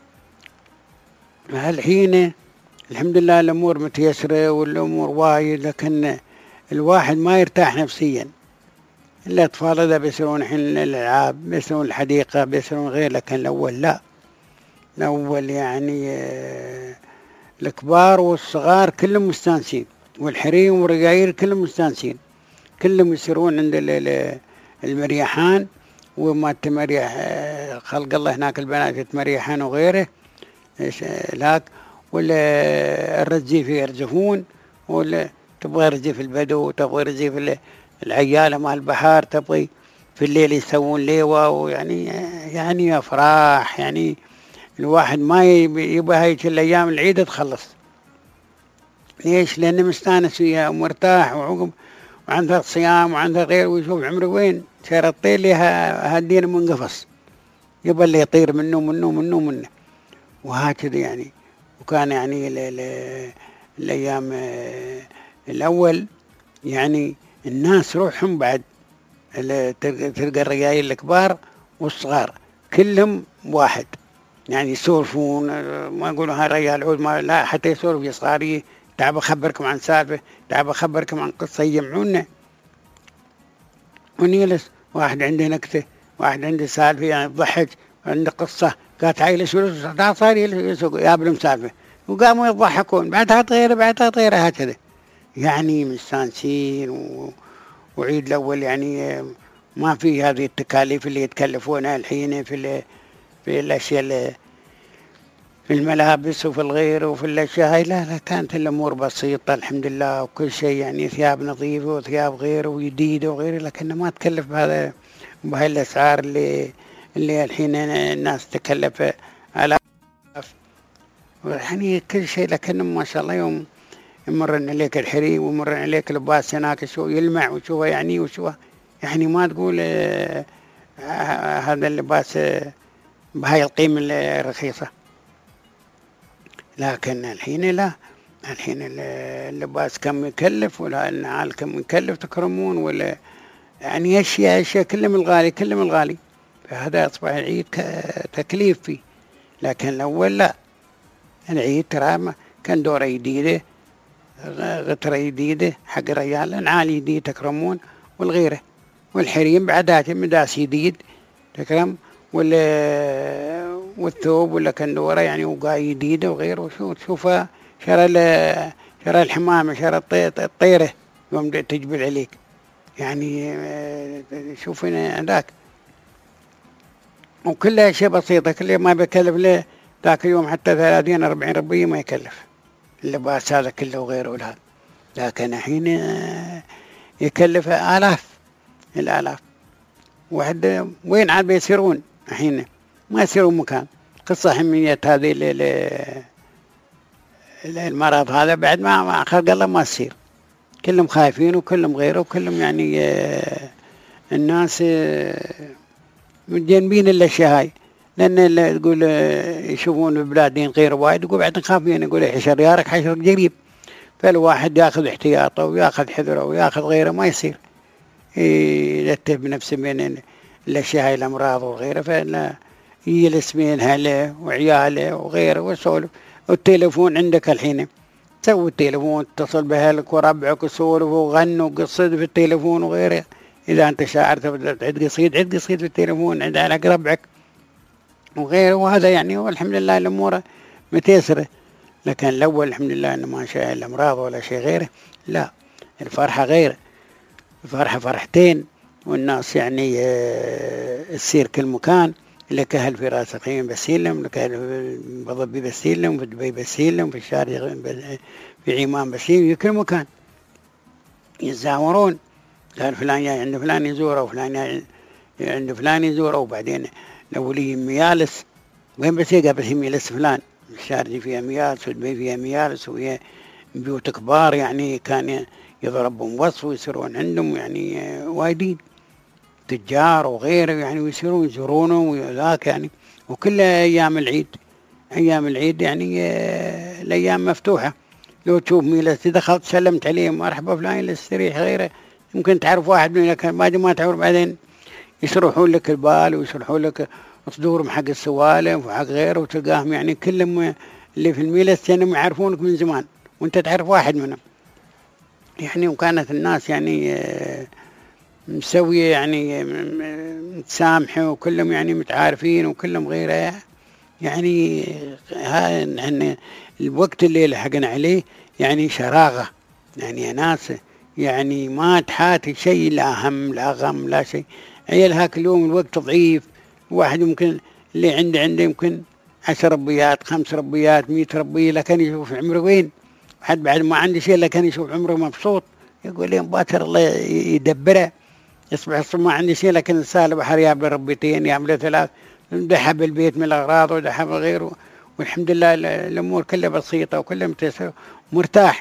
الحين الحمد لله الأمور متيسرة والأمور وايد، لكن الواحد ما يرتاح نفسيا. الأطفال إذا بيصيرون الحين الألعاب بيصيرون الحديقة بيصيرون غير، لكن الأول لا. الأول يعني الكبار والصغار كلهم مستانسين، والحريم والرجاير كلهم مستانسين، كلهم يصيرون عند المريحان وما تمريح خلق الله هناك البنات يتمريحان وغيره لاك، ولا الرزيف يرزفون، ولا تبغى رزيف البدو تبغى رزيف العيالة مال البحر، تبغي في الليل يسوون ليوة ويعني يعني أفراح. يعني الواحد ما يبغى هاي الأيام العيد تخلص. ليش؟ لأنه مستانس فيها ومرتاح وعقب وعنده صيام وعنده غير، ويشوف عمره وين سير الطير لها هالدين منقفص يبغى اللي يطير منه منه منه منه وهكذا يعني. وكان يعني ل ل الأيام الأول يعني الناس روحهم بعد تلقى الرجال الكبار والصغار كلهم واحد، يعني يسولفون، ما يقولوا هاي رجال عود ما لا، حتى يسولف يا صغاري تعب أخبركم عن سالفة تعب أخبركم عن قصة يجمعونا ونجلس، واحد عنده نكتة واحد عنده سالفة يعني ضحك عنده قصة قالت عيل شو صار يابلهم سالفة وقاموا يضحكون بعدها طيرة بعدها طيرة هكذا. يعني مستانسين و... وعيد الأول يعني ما في هذه التكاليف اللي يتكلفونها الحين في ال... في الأشياء اللي في الملابس وفي الغير وفي الأشياء هاي. لا لا كانت الأمور بسيطة الحمد لله، وكل شيء يعني ثياب نظيفة وثياب غير وجديدة وغيره، لكن ما تكلف بهذا بهاي الأسعار اللي اللي الحين الناس تكلف على يعني كل شيء. لكن ما شاء الله يوم يمرن عليك الحريم ويمرن عليك لباس هناك شو يلمع وشوه يعني وشوه يعني ما تقول آه هذا اللباس آه بهاي القيمة الرخيصة. لكن الحين لا، الحين اللباس كم يكلف ولا النعال كم يكلف تكرمون ولا يعني أشياء أشياء كلهم الغالي كلهم الغالي. فهذا أصبح العيد تكليف فيه. لكن الأول لا، العيد ترى كان دورة جديدة غترة جديدة حق ريال، انعال جديد تكرمون، والغيره والحريم بعدات مداس جديد تكرم، والثوب ولا كندورة يعني وقاي جديدة وغيره. وشو تشوفها شرى شرى الحمامة شرى الطيرة يوم تجبل عليك يعني. شوف هنا عندك وكلها شيء بسيطة، كل ما بيكلف له ذاك اليوم حتى ثلاثين أربعين ربية ما يكلف اللباس هذا كله وغيره ولا، لكن الحين يكلف آلاف الآلاف. واحد وين عاد بيصيرون الحين؟ ما يصيرون مكان. قصة حمية هذه المرض هذا بعد ما خلق الله ما تصير، كلهم خايفين وكلهم غيره وكلهم يعني الناس متجنبين الاشياء هاي، لان تقول يشوفون بلادين غير وايد يقول بعد خايفين، يقول حشر يارك حشر قريب، فالواحد ياخذ احتياطه وياخذ حذره وياخذ غيره ما يصير يرتب بنفسه بين الاشياء هاي الامراض وغيره، فلا يجلس بين اهله وعياله وغيره وسولف. والتليفون عندك الحين تسوي التليفون تتصل باهلك وربعك وسولف وغنوا وقصد في التليفون وغيره. اذا انت شاعر تعد قصيد عد قصيد في التليفون عند على ربعك وغيره، وهذا يعني والحمد لله الامور متيسره. لكن الاول الحمد لله انه ما شاء الامراض ولا شيء غيره، لا الفرحه غير الفرحه فرحتين، والناس يعني تصير كل مكان، لك أهل في راس الخيم بسيلم، لك أهل في بضبي بسيلم، في دبي بسيلم، في الشارع في عمان بسيلم، في كل مكان يتزاورون. قال فلان جاي عند فلان يزوره وفلان جاي عند فلان يزوره، وبعدين لو لي ميالس وين بسيقى بس ميالس فلان، الشارع فيها ميالس ودبي فيها ميالس، وهي بيوت كبار يعني كان يضربهم وصف ويصيرون عندهم يعني وايدين تجار وغيره يعني، ويصيرون يزورونه وذاك يعني. وكل أيام العيد أيام العيد يعني الأيام مفتوحة، لو تشوف ميلة دخلت سلمت عليه مرحبا فلان يستريح غيره، يمكن تعرف واحد من لكن بعد ما تعرف بعدين يشرحون لك البال ويشرحون لك صدورهم حق السوالف وحق غيره، وتلقاهم يعني كلهم اللي في الميلة كانوا يعرفونك من زمان وانت تعرف واحد منهم يعني. وكانت الناس يعني مسوية يعني متسامحة وكلهم يعني متعارفين وكلهم غيره يعني. ها الوقت اللي لحقنا عليه يعني شراغة يعني ناس يعني ما تحاتي شيء، لا هم لا غم لا شيء. عيال هاك اليوم الوقت ضعيف، واحد يمكن اللي عنده عنده يمكن عشر ربيات خمس ربيات مية ربية، لكن يشوف عمره وين. حد بعد ما عنده شيء لكن يشوف عمره مبسوط، يقول لهم باكر الله يدبره، يصبح الصبح ما عندي شيء لكن السالة بحر يعمل ربيتين يعمل ثلاث، دحب البيت من الأغراض ودحب غيره، والحمد لله الأمور كلها بسيطة وكلها متيسرة، مرتاح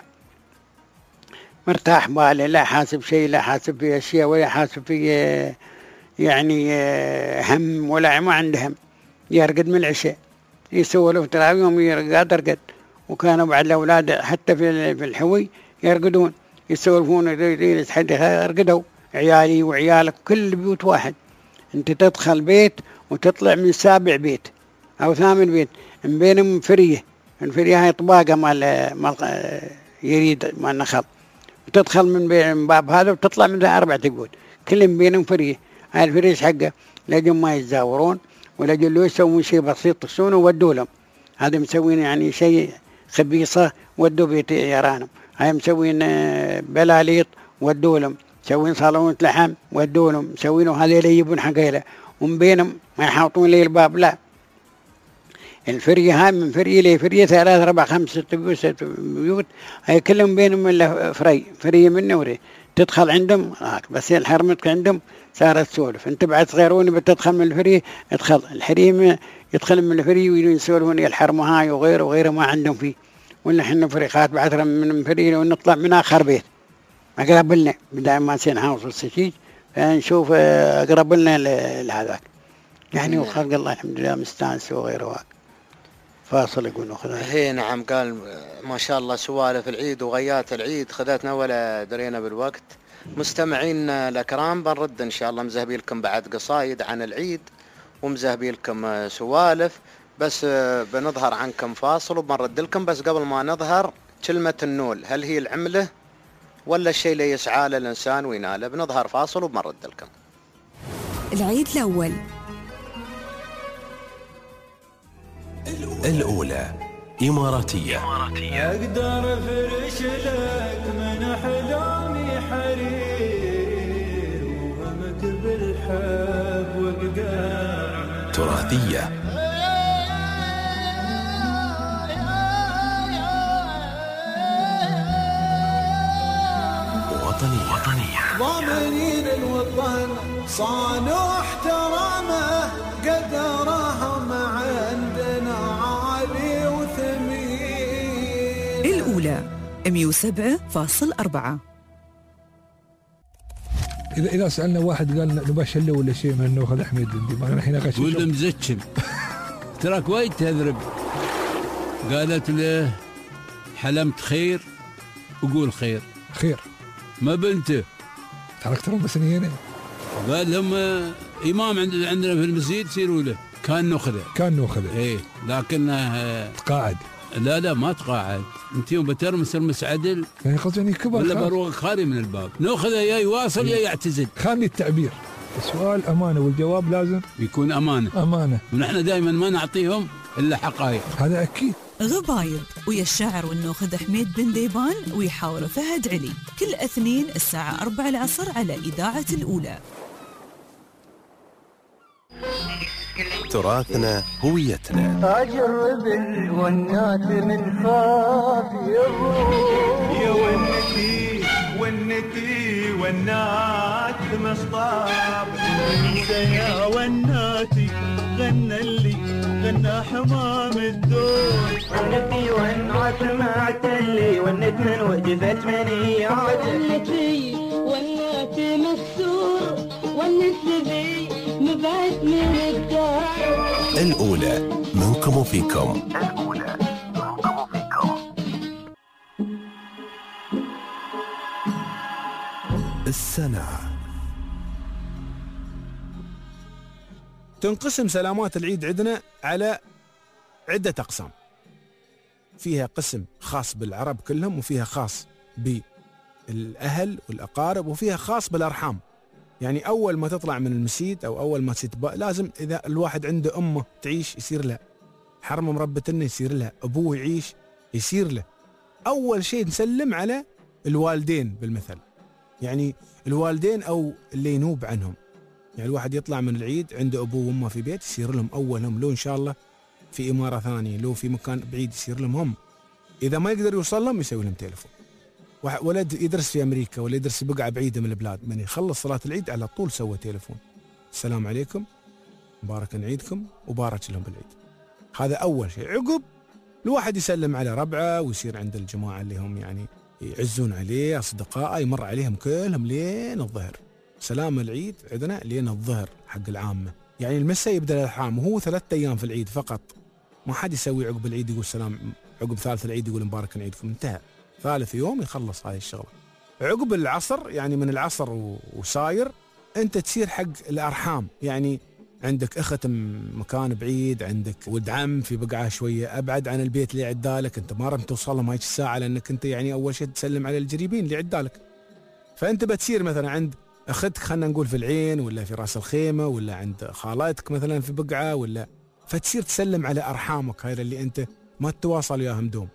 مرتاح باله، لا حاسب شيء لا حاسب في أشياء ولا حاسب في يعني هم ولا ما عنده هم. يرقد من العشاء يسولف ترى يوم يرقد يرقد، وكانوا بعد الأولاد حتى في الحوي يرقدون يسولفون يرقدوا عيالي وعيالك كل بيوت واحد. انت تدخل بيت وتطلع من سابع بيت او ثامن بيت، من بينهم فريه، الفريه هاي طباقه مال مال يريد مال نخل، وتدخل من بين باب هذا وتطلع من اربع بيوت كلهم بينهم فريه. هاي الفريش حقه لجوا ما يتزاورون ولا جلوا يسوون شيء بسيط يطصونه وودوا لهم، هذا مسوين يعني شيء خبيصه ودوا بيت يرانهم، هاي مسوين بلاليط ودوا لهم، مسوين صالون لحم ودوا لهم، مسوينه هذا اللي يجيبون حقيله، ومن بينهم ما يحاطون لي الباب لا. الفريه هاي من فريه لفريه ثلاث أربع خمس ست بيوت ست بيوت هاي كلهم بينهم إلا فري فريه منه وري تدخل عندهم بس الحرمتك عندهم صارت تسولف. انت بعد صغيروني بتدخل من الفريه ادخل الحريم يدخل من الفريه ويسولفون الحرمه هاي وغيره وغيره ما عندهم فيه. ولا احنا فريقات بعد من فريه ونطلع من اخر بيت اقرب لنا بدل ما نصير نحاوص السجيج فنشوف اقرب لنا لهذاك يعني. وخلق الله الحمد لله مستانس وغيره. فاصل يقول ناخذها. هي نعم قال ما شاء الله سوالف العيد وغيات العيد خذتنا ولا درينا بالوقت. مستمعين الأكرام بنرد إن شاء الله مزهبي لكم بعد قصايد عن العيد ومزهبي لكم سوالف، بس بنظهر عنكم فاصل وبنرد لكم. بس قبل ما نظهر كلمة النول هل هي العملة ولا الشيء اللي يسعى له الإنسان ويناله؟ بنظهر فاصل وبنرد لكم. العيد الأول. الأولى إماراتية. أقدر أفرش لك من أحلامي حرير وهمك بالحب وقدام. تراثية. وطنية. وطنية. ضامنين الوطن صانوا احترامه قدرهم عندنا عالي وثمين. الأولى مئة وسبعة فاصل أربعة. إذا إذا سألنا واحد قال نبشر له ولا شيء من ناخذ أحمد بندي ما الحين غش ولا مزكم تراك وايد تذرب. قالت له حلمت خير وقول خير. خير ما بنته تركتهم بس هنا. قال لهم إمام عندنا عندنا في المسجد سيروا له. كان نخذه كان نخذه ايه لكنه تقاعد. لا لا ما تقاعد. انت يوم بترمس ترمس عدل يعني قصدي يعني كبر ولا بروق خاري من الباب. ناخذه يا يواصل يا يعتزل. خلني التعبير. السؤال أمانة والجواب لازم يكون أمانة. أمانة. ونحن دائما ما نعطيهم إلا حقائق. هذا أكيد. غبايب ويا الشاعر والناخذ حميد بن ديبان ويحاور فهد علي كل اثنين الساعة أربعة العصر على إذاعة الأولى. تراثنا هويتنا. أجرب الونات من خاف يروح. يا ونتي ونتي ونات مصطاب. يا وناتي غنى اللي غنى حمام الدور. ونتي ونات سمعت اللي ونت من وقفت منيات. ونتي وناتي مسور ونت ذي مبعد من الدار. الأولى منكم وفيكم. الأولى منكم وفيكم. السنة. تنقسم سلامات العيد عندنا على عدة أقسام. فيها قسم خاص بالعرب كلهم وفيها خاص بالأهل والأقارب وفيها خاص بالأرحام. يعني أول ما تطلع من المسجد أو أول ما تتبقى لازم إذا الواحد عنده أمه تعيش يصير له حرم مربتنه يصير له أبوه يعيش يصير له. أول شيء نسلم على الوالدين بالمثل. يعني الوالدين أو اللي ينوب عنهم. يعني الواحد يطلع من العيد عنده أبوه وأمه في بيت يصير لهم أولهم لو إن شاء الله في إمارة ثانية لو في مكان بعيد يصير لهم هم. إذا ما يقدر يوصل لهم يسوي لهم تليفون. ولد يدرس في أمريكا ولا يدرس في بقعة بعيدة من البلاد من يخلص صلاة العيد على طول سوى تليفون. السلام عليكم مبارك عيدكم وبارك لهم بالعيد. هذا أول شيء. عقب الواحد يسلم على ربعه ويصير عند الجماعة اللي هم يعني يعزون عليه أصدقائه يمر عليهم كلهم لين الظهر. سلام العيد عندنا لين الظهر حق العامة. يعني المساء يبدأ الأرحام وهو ثلاثة أيام في العيد فقط. ما حد يسوي عقب العيد يقول سلام. عقب ثالث العيد يقول مبارك عيدكم. انتهى. ثالث يوم يخلص هاي الشغلة. عقب العصر يعني من العصر وساير أنت تصير حق الأرحام. يعني عندك أخت مكان بعيد عندك ولد عم في بقعة شوية أبعد عن البيت اللي عدالك. أنت ما رمت توصل لهم هاي الساعة لأنك أنت يعني أول شيء تسلم على الجريبين اللي عدالك. فأنت بتصير مثلا عند أختك خلنا نقول في العين ولا في راس الخيمة ولا عند خالاتك مثلا في بقعة ولا فتصير تسلم على أرحامك هاي اللي أنت ما تتواصل وياهم دوم.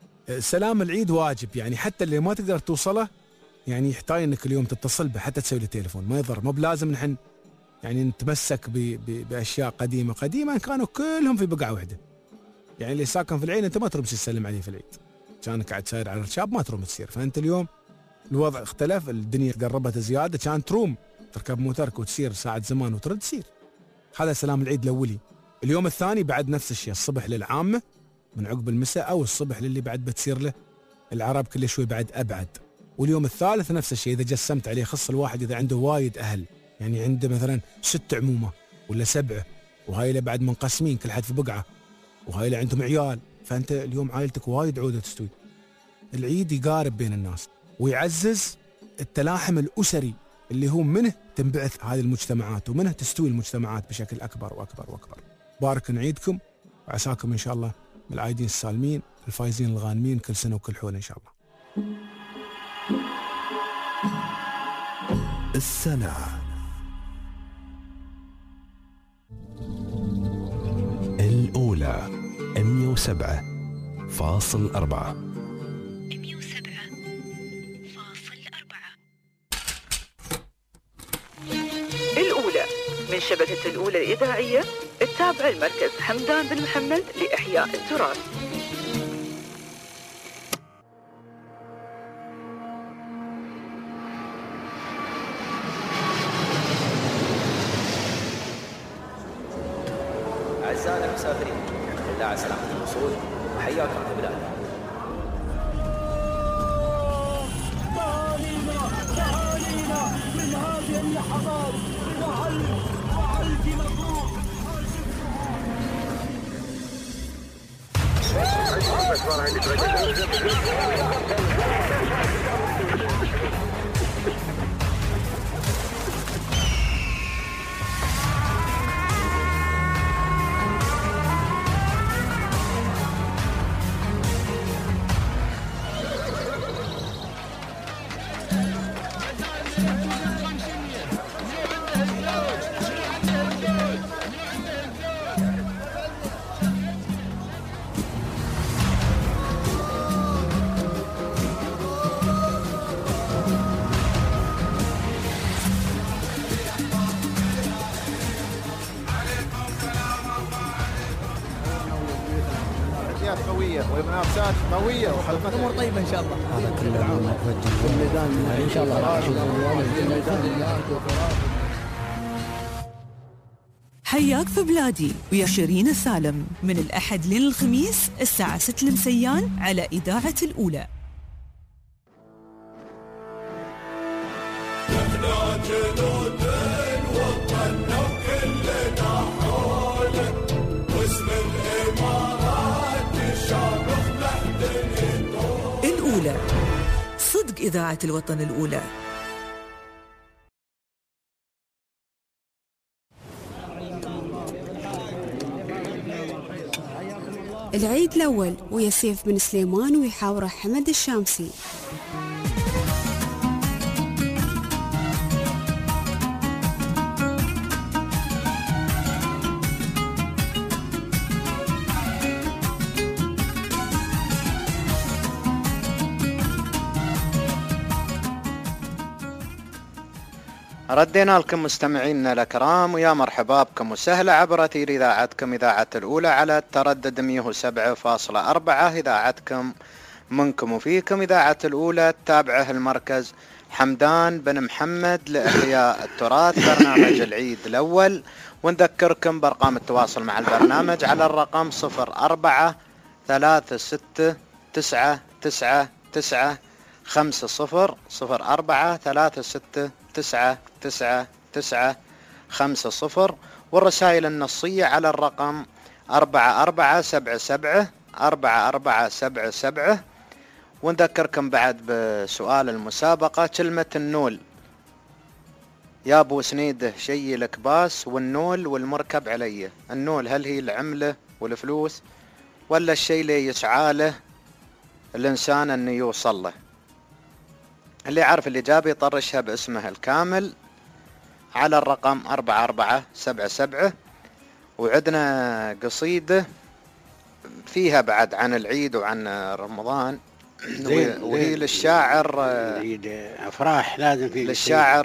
سلام العيد واجب. يعني حتى اللي ما تقدر توصله يعني يحتاج انك اليوم تتصل به حتى تسوي له تليفون ما يضر. مو بلازم نحن يعني نتمسك ب ب باشياء قديمه قديمه كانوا كلهم في بقعه واحده. يعني اللي ساكن في العين انت ما ترمس تسلم عليه في العيد. كانك قاعد ساير على الرشاب ما تروم تصير. فانت اليوم الوضع اختلف الدنيا قربت زياده كان تروم تركب موترك وتسير ساعه زمان وترد تصير. هذا سلام العيد الاولي. اليوم الثاني بعد نفس الشيء الصبح للعامه من عقب المساء او الصبح للي بعد بتصير له العرب كل شوي بعد ابعد. واليوم الثالث نفس الشيء اذا جسمت عليه خص الواحد اذا عنده وايد اهل يعني عنده مثلا ست عمومه ولا سبعه وهاي له بعد منقسمين كل حد في بقعه وهاي له عندهم عيال. فانت اليوم عائلتك وايد عوده تستوي. العيد يقارب بين الناس ويعزز التلاحم الاسري اللي هو منه تنبعث هذه المجتمعات ومنه تستوي المجتمعات بشكل اكبر واكبر واكبر. بارك عيدكم وعساكم ان شاء الله بالعايدين السالمين الفايزين الغانمين كل سنة وكل حول إن شاء الله. السنة الأولى مئة وسبعة فاصل أربعة. الأولى من شبكة الأولى الإذاعية التابعة المركز حمدان بن محمد لإحياء التراث. أعزائنا المسافرين، بالله على سلامة الوصول وحياكم في بلادنا. من هذه اللحظات وألف وألف مبروك. قوية ومنافسات قوية وحلقات امور طيبة ان شاء الله. هذا كله عام توجه ان شاء الله. حياك في بلادي ويا شيرين سالم من الأحد للخميس الساعة ستة المسيان على إذاعة الأولى. الأولى صدق إذاعة الوطن الأولى. العيد الأول ويا سيف بن سليمان ويحاوره حمد الشامسي. ردينا لكم مستمعينا الأكرام ويا مرحبا بكم وسهلا عبر أثير إذاعتكم إذاعة الأولى على التردد مئة وسبعة فاصلة أربعة. إذاعتكم منكم وفيكم إذاعة الأولى تابعه المركز حمدان بن محمد لإحياء التراث برنامج العيد الأول. ونذكركم بأرقام التواصل مع البرنامج على الرقم صفر أربعة ثلاثة ستة تسعة تسعة تسعة خمسة صفر صفر أربعة ثلاثة ستة تسعة تسعة تسعة خمسة صفر. والرسائل النصية على الرقم أربعة أربعة سبعة سبعة أربعة أربعة سبعة سبعة. ونذكركم بعد بسؤال المسابقة كلمة النول. يا أبو سنيده شي الكباس والنول والمركب عليه. النول هل هي العملة والفلوس ولا الشيء اللي يسعاله الإنسان أنه يوصل له؟ اللي يعرف الإجابة يطرشها باسمها الكامل على الرقم أربعة أربعة سبعة سبعة. وعندنا قصيدة فيها بعد عن العيد وعن رمضان وهي للشاعر أفراح لازم في للشاعر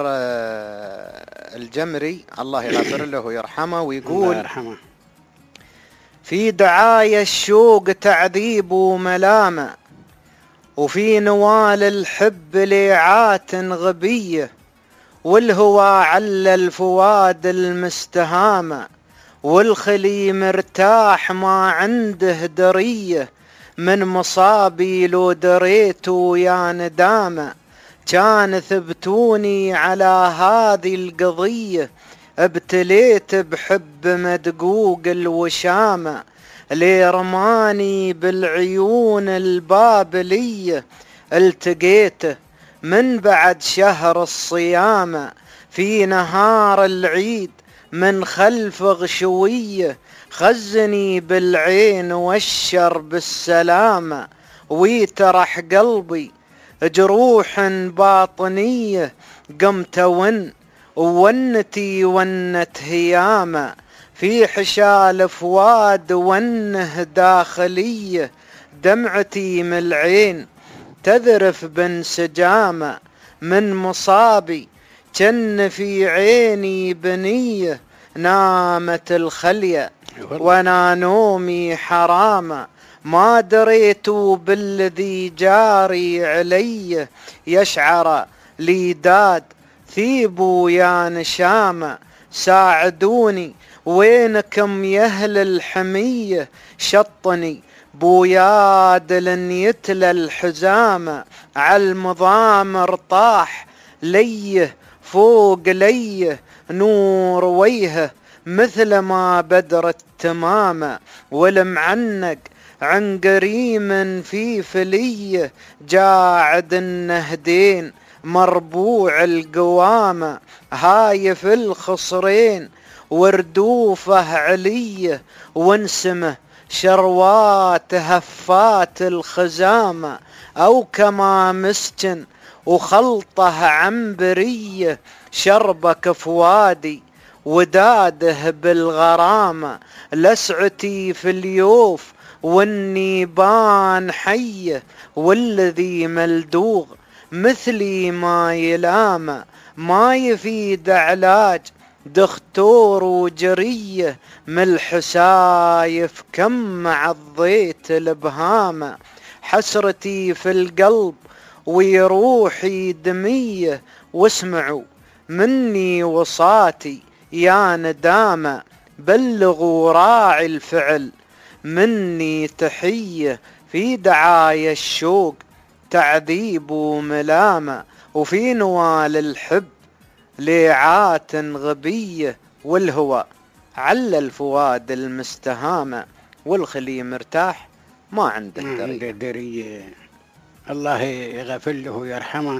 الجمري الله يغفر له ويرحمه. ويقول يرحمه: في دعاية الشوق تعذيب وملامة وفي نوال الحب ليعات غبية والهوى على الفواد المستهامة والخلي مرتاح ما عنده درية من مصابي لو دريتو يا ندامة كان ثبتوني على هذه القضية ابتليت بحب مدقوق الوشامة لي رماني بالعيون البابلية التقيته من بعد شهر الصيامة في نهار العيد من خلف غشوية، خزني بالعين والشر بالسلامة، ويترح قلبي جروح باطنية، قمت ون ونتي ونت هيامة، في حشال فواد ونه داخلية، دمعتي من العين تذرف بانسجامة، من مصابي جن في عيني بنية، نامت الخلية وانا نومي حرامة، ما دريت بالذي جاري علي، يشعر لي داد ثيبوا يا نشامة، ساعدوني وينكم يا اهل الحمية، شطني بوياد لن يتلى الحزامة، عالمضامر طاح ليه فوق ليه نور ويهه، مثل ما بدر التمامة، والمعنق عن قريم في فليه، جاعد النهدين مربوع القوامة، هايف الخصرين وردوفه عليه، وانسمه شروات هفات الخزامة، أو كما مسكن وخلطه عنبرية، شربك فوادي وداده بالغرامة، لسعتي في اليوف والنيبان حيه، والذي ملدوغ مثلي ما يلامه، ما يفيد علاج دختور وجريه، من الحسايف كم عضيت الابهامه، حسرتي في القلب ويروحي دميه، واسمعوا مني وصاتي يا ندامه، بلغوا راعي الفعل مني تحيه، في دعايا الشوق تعذيب وملامه، وفي نوال الحب ليعات غبيه، والهوى على الفؤاد المستهامه، والخلي مرتاح ما عنده دري, دري. الله يغفر له ويرحمه.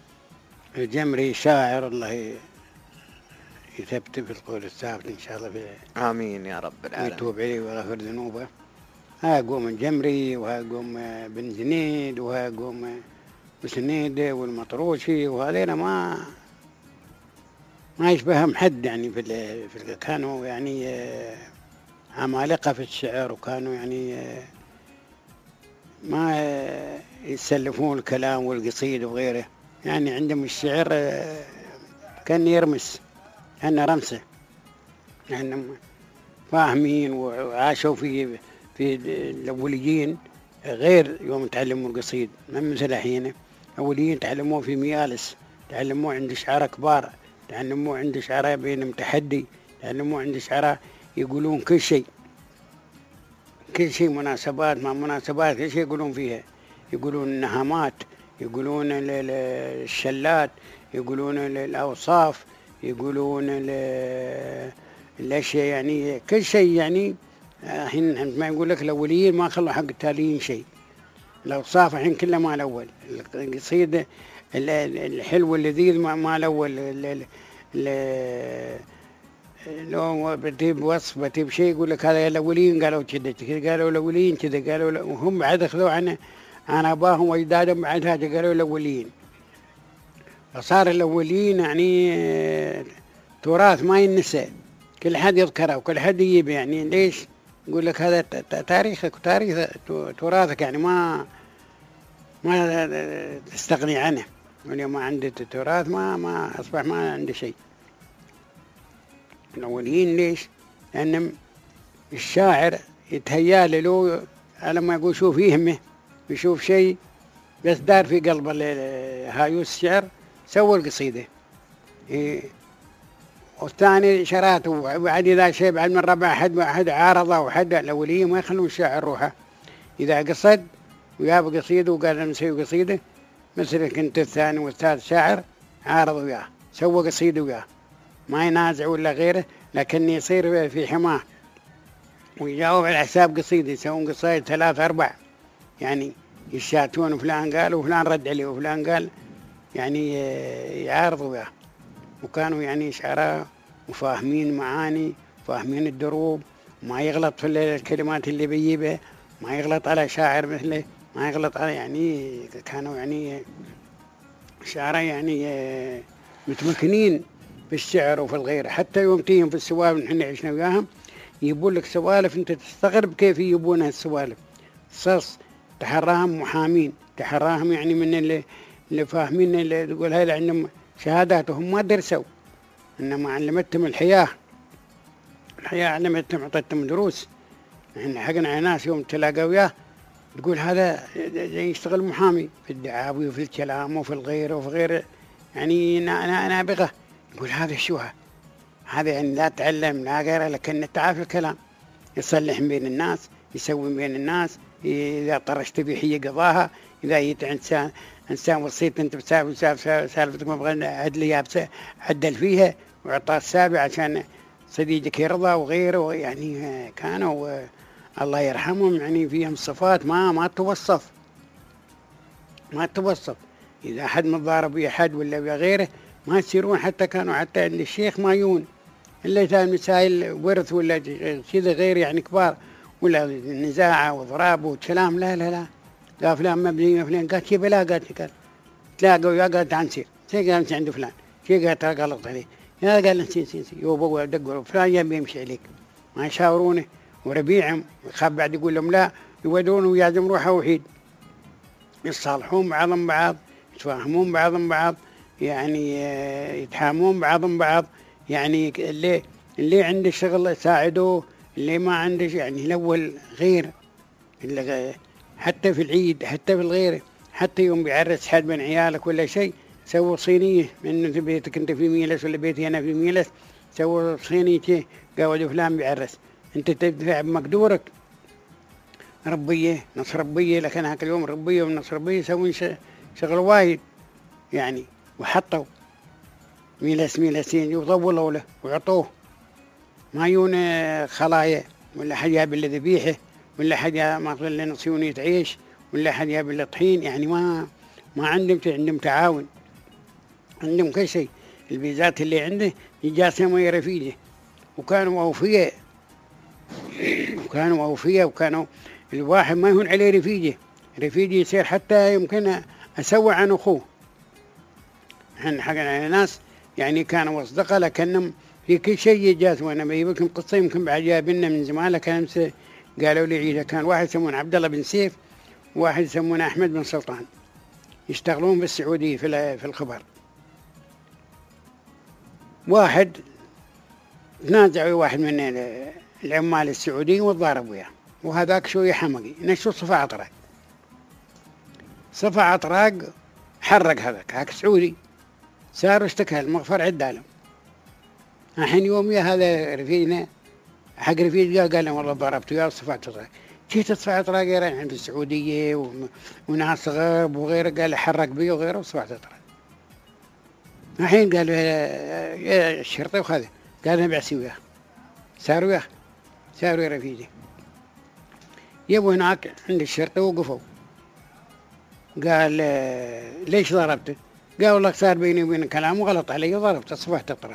الجمري شاعر، الله يثبت في القول الثابت إن شاء الله في آمين يا رب العالمين، ويتوب عليه ويغفر ذنوبه. ها قوم الجمري، وها قوم بن زنيد، وها قوم بسنيد والمطروشي، وهذين ما ما يشبههم حد يعني في في كانوا يعني عمالقة في الشعر، وكانوا يعني ما يسلفون الكلام والقصيد وغيره، يعني عندهم الشعر كان يرمس، كان رمسه، يعني فاهمين وعاشوا في في الأوليين، غير يوم تعلموا القصيد، ما مثل الحين. الأوليين تعلموه في ميالس، تعلموه عند شعراء كبار، تعلموه عند شعراء بينهم تحدي، تعلموه عند شعراء يقولون كل شيء، كل شيء مناسبات ما مناسبات، كل شيء يقولون فيها، يقولون النهامات، يقولون الشلات، يقولون الأوصاف، يقولون الأشياء، يعني كل شيء. يعني الحين ما يقول لك الأوليين ما خلوا حق التاليين شيء، الأوصاف الحين كلها ما الأول، القصيدة الحلو اللذيذ ما الأول، لو بتجيب وصف بتجيب شيء يقول لك هذا الأولين قالوا كذا كذا، قالوا الأولين كذا، قالوا وهم بعد أخذوا عن عن أباهم وأجدادهم بعد هذا قالوا الأولين، فصار الأولين يعني تراث ما ينسى، كل حد يذكره وكل حد يجيب. يعني ليش؟ يقول لك هذا تاريخك وتاريخ تراثك، يعني ما ما تستغني عنه. واليوم ما عنده تراث ما ما أصبح ما عنده شيء. الأولين ليش؟ لأن الشاعر يتهيأ له على ما يقول شوف يهمه، يشوف شيء بس دار في قلب هايوس الشعر سوى القصيدة. إيه والثاني شراته، وبعد إذا شيء بعد من ربع أحد أحد عارضه وحد الأوليين ما يخلون الشاعر روحه، إذا قصد وياب قصيده وقال أنا مسوي قصيدة، مثل كنت الثاني والثالث شاعر عارض وياه سوى قصيدة وياه، ما ينازع ولا غيره، لكن يصير في حماه ويجاوب على حساب قصيدة، يسوون قصائد ثلاث أربع، يعني يشاتون وفلان قال وفلان رد عليه وفلان قال، يعني يعارضوا وياه. وكانوا يعني شعراء وفاهمين معاني، فاهمين الدروب، ما يغلط في الكلمات اللي بيجيبها، ما يغلط على شاعر مثله، ما يغلط على يعني كانوا يعني شعراء يعني متمكنين في الشعر وفي الغير. حتى يوم تيهم في السوالف نحن عشنا وياهم يجيبون لك سوالف انت تستغرب كيف يجيبونها السوالف. صص تحراهم محامين، تحراهم يعني من اللي, اللي فاهمين، اللي تقول هاي عندهم شهاداتهم ما درسوا، انما علمتهم الحياه. الحياه علمتهم، اعطتهم دروس. نحن حقنا على ناس يوم تلاقوا وياه تقول هذا يشتغل محامي في الدعاوي وفي الكلام وفي الغير وفي غير يعني نابغه. يقول هذا شو هذا يعني لا تعلم لا غيره، لكن تعرف الكلام، يصلح بين الناس، يسوي بين الناس، إذا طرشت بحية قضاها، إذا جيت إنسان إنسان وصيت أنت بسالفة سالفتك ما بغى عدل يابسة عدل فيها وعطاه السابع عشان صديقك يرضى وغيره. يعني كانوا الله يرحمهم يعني فيهم صفات ما ما توصف ما توصف. إذا أحد متضارب ويا حد ولا ويا غيره ما يصيرون، حتى كانوا حتى عند الشيخ ما يون إلا إذا مسائل ورث ولا كذا غير يعني كبار ولا نزاعة وضراب وكلام، لا لا لا قال فلان مبني فلان قال شي بلا قال قال تلاقوا يا قال تعال نسير شي قال عند فلان شي قال ترى غلط عليه يا قال نسي نسي يوبوا دقوا فلان يبي يمشي عليك، ما يشاورونه وربيعهم يخاف بعد يقول لهم لا يودونه ويعزم روحه وحيد. يصالحون بعضهم بعض، يتفاهمون بعضهم بعض، يعني يتحامون بعضهم بعض. يعني اللي اللي عنده شغل يساعدوه، اللي ما عنده يعني الأول غير اللي حتى في العيد حتى في الغير، حتى يوم بيعرس حد من عيالك ولا شيء سووا صينية من بيتك انت في ميلس ولا بيتي انا في ميلس، سووا صينية قاعد فلان بيعرس، انت تدفع بمقدورك ربية نص ربية، لكن هاك اليوم ربية ونص ربية يسوون شغل وايد يعني. وحطوا ميلس ميلسين يطولوا له ويعطوه، ما يون خلايا ولا حد جاب له ذبيحه ولا حد ما طلع له صيونية عيش ولا حد جاب له طحين، يعني ما ما عندهم عندهم تعاون، عندهم كل شيء. البيزات اللي عنده يجاسم ويا رفيجه، وكانوا أوفياء وكانوا أوفياء وكانوا الواحد ما يهون عليه رفيجه، رفيجه يصير حتى يمكن أسوى عن أخوه. احنا حقنا على ناس يعني كانوا أصدقاء لكنهم في كل شيء يجاز. وانا بجيب لكم قصه يمكن بعد جايبنا من زمان، لكن قالوا لي عيده كان واحد يسمونه عبد الله بن سيف وواحد يسمونه احمد بن سلطان يشتغلون بالسعوديه في في الخبر. واحد تنازعوا واحد من العمال السعوديين وتضارب وياه، وهذاك شويه حمقي نشوا صفا عطراق، صفا عطراق حرق هذاك هاك سعودي، صار اشتكى المغفر عدالهم. الحين يوميا هذا رفيقنا حق رفيق قال له والله ضربته يا صفا عطراق، جيت صفا عطراق يا الحين في السعوديه وناس غرب وغيره، قال حرق بي وغيره وصفا عطراق. الحين قالوا يا الشرطه وخذه، قال نبي اسوي وياه، صاروا وياه صاروا يا رفيقي. جابوا هناك عند الشرطه وقفوا، قال ليش ضربته؟ قال والله صار بيني وبين كلام وغلط علي وضربته صفا عطراق.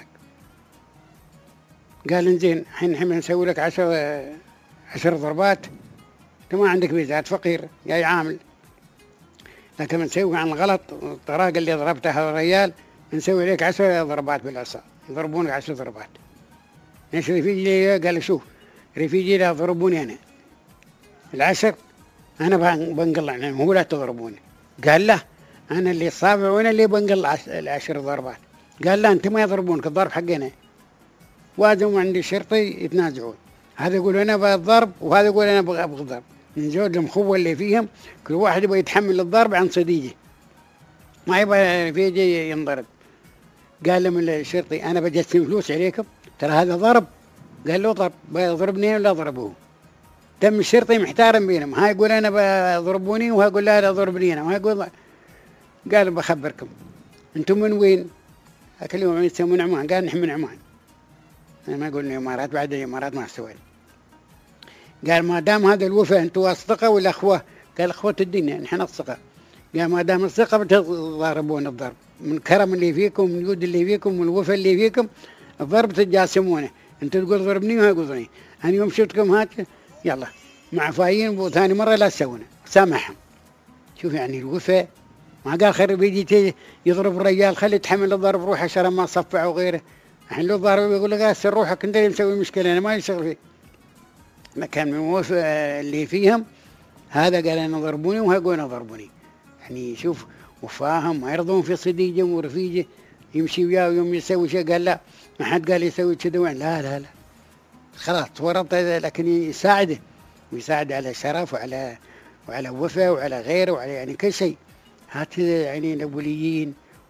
قال انزين الحين نحن نسوي لك عشر عشر ضربات، انت ما عندك ميزات فقير جاي عامل، لكن بنسوي عن الغلط الطراقه اللي ضربتها الرجال بنسوي لك عشر ضربات بالعصا، يضربونك عشر ضربات. ايش رفيجي؟ قال شوف رفيجي لا ضربوني انا العشر، انا بنقل عنهم هو لا تضربوني. قال لا انا اللي صابع وانا اللي بنقل العشر ضربات. قال لا انت ما يضربونك الضرب حقنا. وادم عند الشرطي يتنازعون، هذا يقول انا ابغى الضرب وهذا يقول انا ابغى ابغى الضرب، من زود المخوه اللي فيهم كل واحد يبغى يتحمل الضرب عن صديقه، ما يبغى رفيجي ينضرب. قال لهم الشرطي انا بجسم فلوس عليكم ترى هذا ضرب. قال له ضرب يضربني ولا ضربوه؟ تم الشرطي محتارم بينهم، ها يقول انا بضربوني وها يقول لا لا ضربني انا، وها يقول قال بخبركم انتم من وين؟ هاك اليوم يسمون عمان، قال نحن من عمان. أنا ما أقول الإمارات، بعد الإمارات ما استوى. قال ما دام هذا الوفاء أنتوا أصدقاء ولا أخوة؟ قال أخوة الدنيا نحن أصدقاء. قال ما دام أصدقاء بتضاربون الضرب، من كرم اللي فيكم من جود اللي فيكم من الوفاء اللي فيكم الضرب تتجاسمونه، انت تقول ضربني وهو يقول انا يوم شفتكم هات يلا مع فاين وثاني مره لا تسوونه سامحهم. شوف يعني الوفاء، ما قال خرب يجي يضرب الرجال خلي يتحمل الضرب روحه عشان ما صفع وغيره. الحين لو ضرب يقول لك غاسل روحك انت اللي مسوي مشكله انا ما يشتغل فيك. ما كان من الوفاء اللي فيهم هذا قال انا ضربوني وهقول ضربوني. يعني شوف وفاهم ما يرضون في صديقه ورفيقه يمشي وياه ويوم يسوي شيء قال لا ما حد قال يسوي كذا وين لا لا لا خلاص ورط، لكن يساعده ويساعد على شرف وعلى وعلى وفاء وعلى غيره وعلى يعني كل شيء. هات يعني الأوليين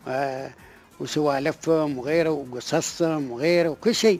وسوالفهم وغيره وقصصهم وغيره وكل شيء.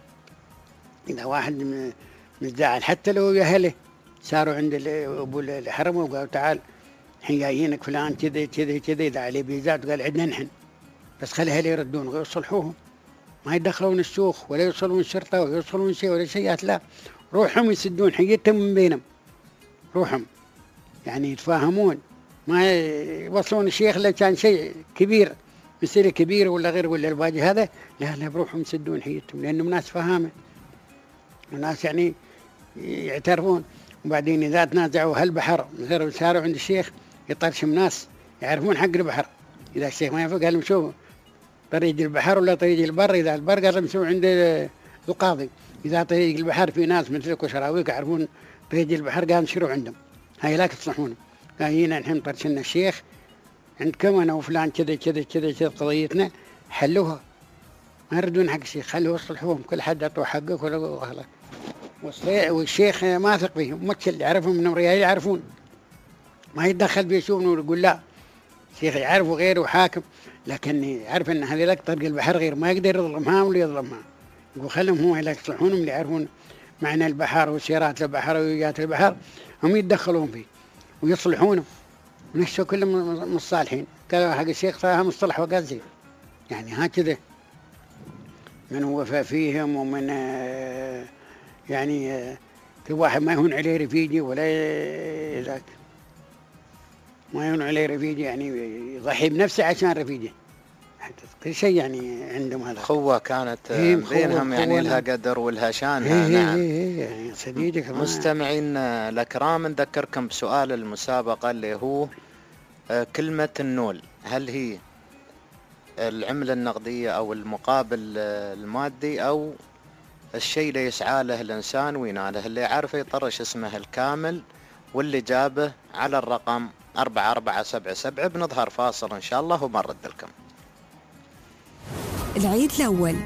إذا واحد مزعل حتى لو أهله صاروا عند أبو الحرم وقالوا تعال الحين جايينك فلان كذا كذا كذا إذا عليه بيزات قال عندنا نحن بس خلي أهله يردون ويصلحوهم، ما يدخلون الشيوخ ولا يوصلون الشرطة ولا يوصلون شيء ولا شيء. لا روحهم يسدون حيتهم من بينهم، روحهم يعني يتفاهمون، ما يوصلون الشيخ إلا كان شيء كبير مسيرة كبيرة ولا غير ولا الباقي هذا لا لا بروحهم يسدون حيتهم لأنهم ناس فهامة وناس يعني يعترفون. وبعدين إذا تنازعوا هالبحر غير ساروا عند الشيخ يطرشم ناس يعرفون حق البحر. إذا الشيخ ما يفق قال لهم شوفوا طريق البحر ولا طريق البر، إذا البر قال لهم شوفوا عند القاضي، إذا طريق البحر في ناس مثلك وشراويك يعرفون طريق البحر قال نشروا عندهم هاي لا تصلحونه. قال هنا الحين طرشنا الشيخ عندكم أنا وفلان كذا كذا كذا كذا قضيتنا حلوها، ما يردون حق الشيخ خلوه يصلحوهم كل حد يعطوه حقه ولا خلاص. والشيخ ما ثق فيهم مكل يعرفهم من الرجال يعرفون ما يتدخل بيشوفون ويقول لا الشيخ يعرف غيره وحاكم، لكن يعرف ان هذه لك طرق البحر غير ما يقدر يظلمها ولا يظلمها. يقول خلهم هم اللي يصلحونهم اللي يعرفون معنى البحر وسيرات البحر ويجات البحر هم يتدخلون فيه ويصلحونه ونشوا كلهم مصالحين. قالوا حق الشيخ فيها مصطلح وقال زين يعني هكذا من وفاء فيهم ومن يعني كل واحد ما يهون عليه رفيجي ولا ذاك ما يهون عليه رفيجي يعني يضحي بنفسه عشان رفيجه كل شيء يعني عندهم هذا. خوة كانت بينهم يعني لها قدر ولها شانها. نعم يعني صديقك. مستمعين الأكرام نذكركم بسؤال المسابقة اللي هو كلمة النول هل هي العملة النقدية أو المقابل المادي أو الشيء اللي يسعى له الإنسان ويناله؟ اللي يعرفه يطرش اسمه الكامل واللي جابه على الرقم أربعة أربعة سبعة سبعة. بنظهر فاصل إن شاء الله وما نرد لكم. العيد الأول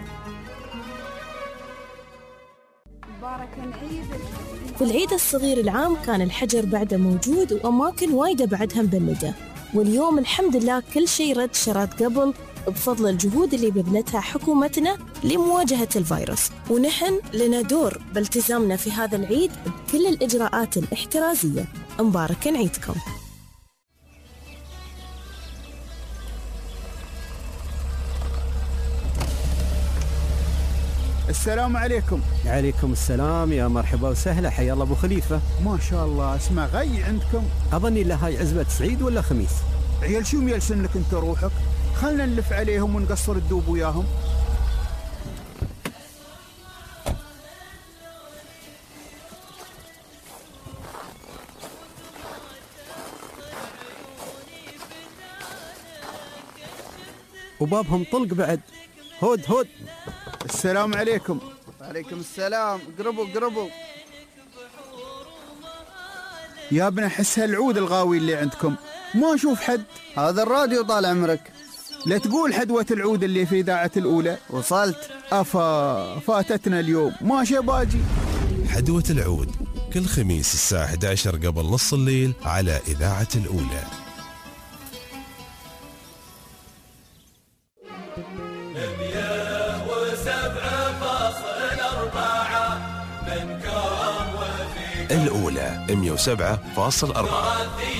في العيد الصغير العام كان الحجر بعده موجود وأماكن وايدة بعدها مبلدة، واليوم الحمد لله كل شيء رد شرات قبل بفضل الجهود اللي بذلتها حكومتنا لمواجهة الفيروس، ونحن لنا دور بالتزامنا في هذا العيد بكل الإجراءات الاحترازية. مبارك عيدكم. السلام عليكم. عليكم السلام، يا مرحبا وسهلا، حيا الله ابو خليفه. ما شاء الله اسمع غي عندكم. اظني لا هاي عزبه سعيد ولا خميس. عيال شو ميلسن لك انت روحك؟ خلنا نلف عليهم ونقصر الدوب وياهم. وبابهم طلق بعد. هود هود. السلام عليكم. وعليكم السلام. قربوا قربوا يا ابن احس هالعود الغاوي اللي عندكم ما اشوف حد. هذا الراديو طال عمرك. لا تقول حدوة العود اللي في إذاعة الأولى. وصلت. أفا فاتتنا اليوم ما شباجي. حدوة العود كل خميس الساعة أحد عشر قبل نص الليل على إذاعة الأولى. الأولى مية وسبعة فاصل أربعة.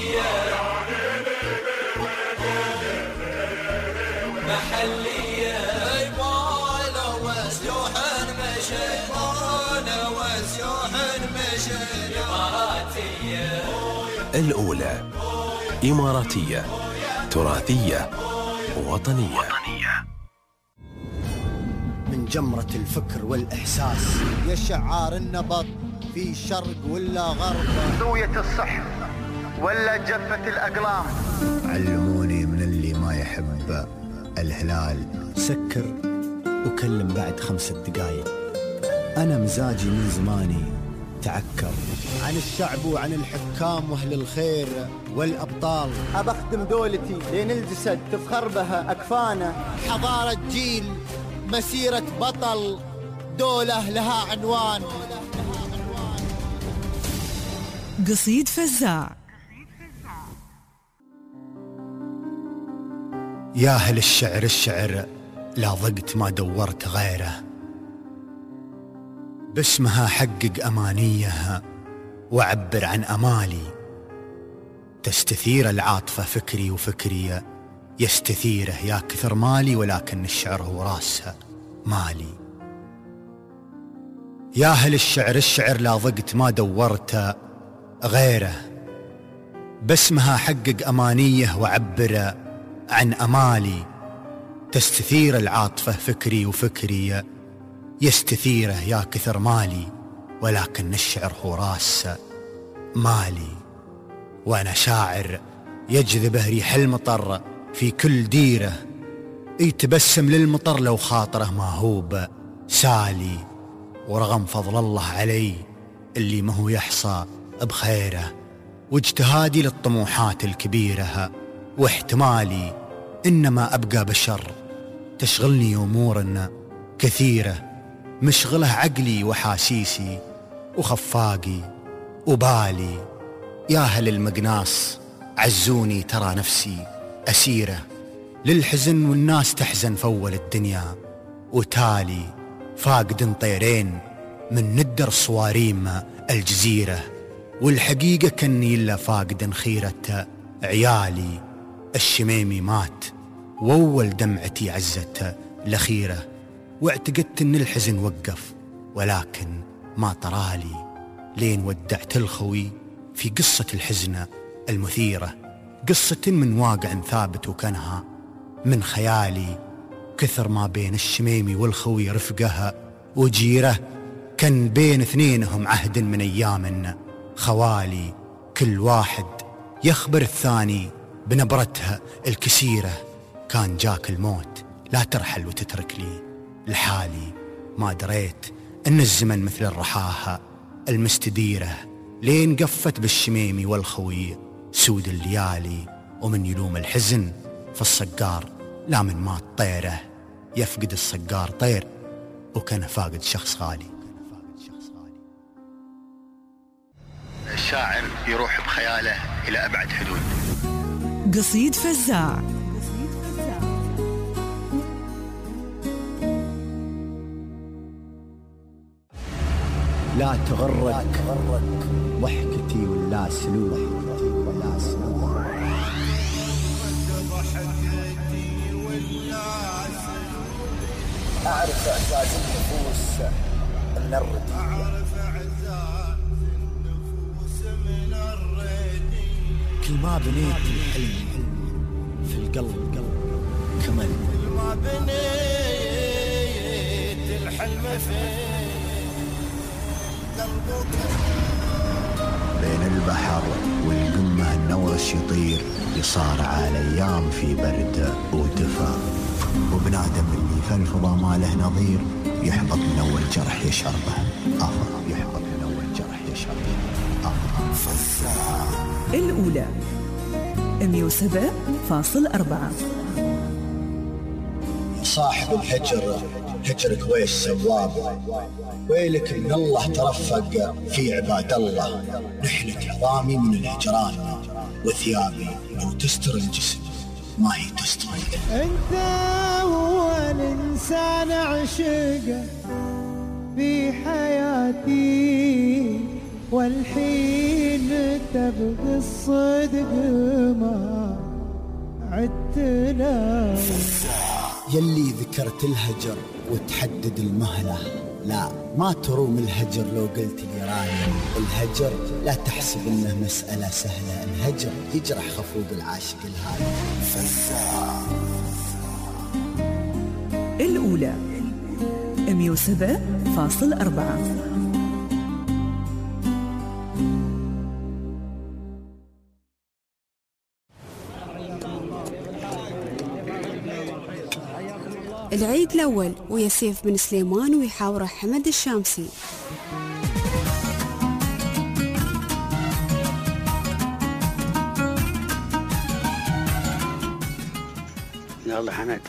محلية يبانا وسيوح مشيطانا وسيوح مشي إماراتية. الأولى إماراتية تراثية وطنية. جمرة الفكر والإحساس. يا شعار النبض في شرق ولا غرب، زوية الصح ولا جفة الأقلام. علموني من اللي ما يحب الهلال سكر وكلم بعد خمسة دقايق. أنا مزاجي من زماني تعكر. عن الشعب وعن الحكام واهل الخير والأبطال. أبخدم دولتي لين الجسد تفخر بها أكفانه. حضارة جيل، مسيرة بطل، دولة لها عنوان. قصيد فزاع. يا أهل الشعر الشعر لا ضقت ما دورت غيره، باسمها حقق أمانيه وعبر عن أمالي. تستثير العاطفة فكري وفكري يستثيره، يا كثر مالي ولكن الشعر هو راسها مالي. يا أهل الشعر الشعر لا ضقت ما دورت غيره، باسمها حقق أمانيه وعبر عن أمالي. تستثير العاطفة فكري وفكري يستثيره، يا كثر مالي ولكن الشعر هو راس مالي. وأنا شاعر يجذبه ريح المطر في كل ديره، يتبسم للمطر لو خاطره ما هو سالي. ورغم فضل الله علي اللي ما هو يحصى بخيره، واجتهادي للطموحات الكبيرة واحتمالي، إنما أبقى بشر تشغلني أمور كثيرة، مشغله عقلي وحاسيسي وخفاقي وبالي. يا أهل المقناص عزوني ترى نفسي أسيرة للحزن، والناس تحزن فول الدنيا وتالي. فاقد طيرين من ندر صواريم الجزيرة، والحقيقة كني إلا فاقد خيرة عيالي. الشميمي مات وأول دمعتي عزت الأخيرة، واعتقدت أن الحزن وقف ولكن ما طرالي، لين ودعت الخوي في قصة الحزن المثيرة، قصة من واقع ثابت وكانها من خيالي. كثر ما بين الشميمي والخوي رفقها وجيره، كان بين اثنينهم عهد من أيام خوالي. كل واحد يخبر الثاني بنبرتها الكسيرة، كان جاك الموت لا ترحل وتترك لي لحالي. ما دريت أن الزمن مثل الرحاها المستديرة، لين قفت بالشميمي والخوي سود الليالي. ومن يلوم الحزن في الصقار لا من مات طيره، يفقد الصقار طير وكان فاقد شخص غالي. الشاعر يروح بخياله إلى أبعد حدود. قصيد فزاع. لا تغرك ضحكتي ولا سلوك، أعرف إعزاز النفوس من الردية، كل ما بنيت الحلم في القلب قلب كمل، كل ما بنيت الحلم في قلبك. بين البحر والقمة النورش يطير، يصارع الأيام في برد ودفا، وبنادم اللي في الفضا ما له نظير، يحبط من أول جرح يشربه آخر، يحبط من أول جرح يشربه آخر. فزاع. الأولى مئة وسبعة فاصلة أربعة. صاحب الهجر هجرك ويش سواب، ويلك من الله ترفق في عباد الله. نحلة عظامي من الهجران وثيابي لو تستر الجسم ما هي تستر. انت هو الانسان عشقه في حياتي، والحين تبغي الصدق ما عدتنا. يلي ذكرت الهجر وتحدد المهلة، لا ما تروم الهجر لو قلت لي رايم. الهجر لا تحسب انه مسألة سهلة، الهجر يجرح خفوق العاشق الهادي. الأولى مئة وسبعة فاصل أربعة. العيد الأول ويا سيف بن سليمان ويحاوره حمد الشامسي. يلا حمد.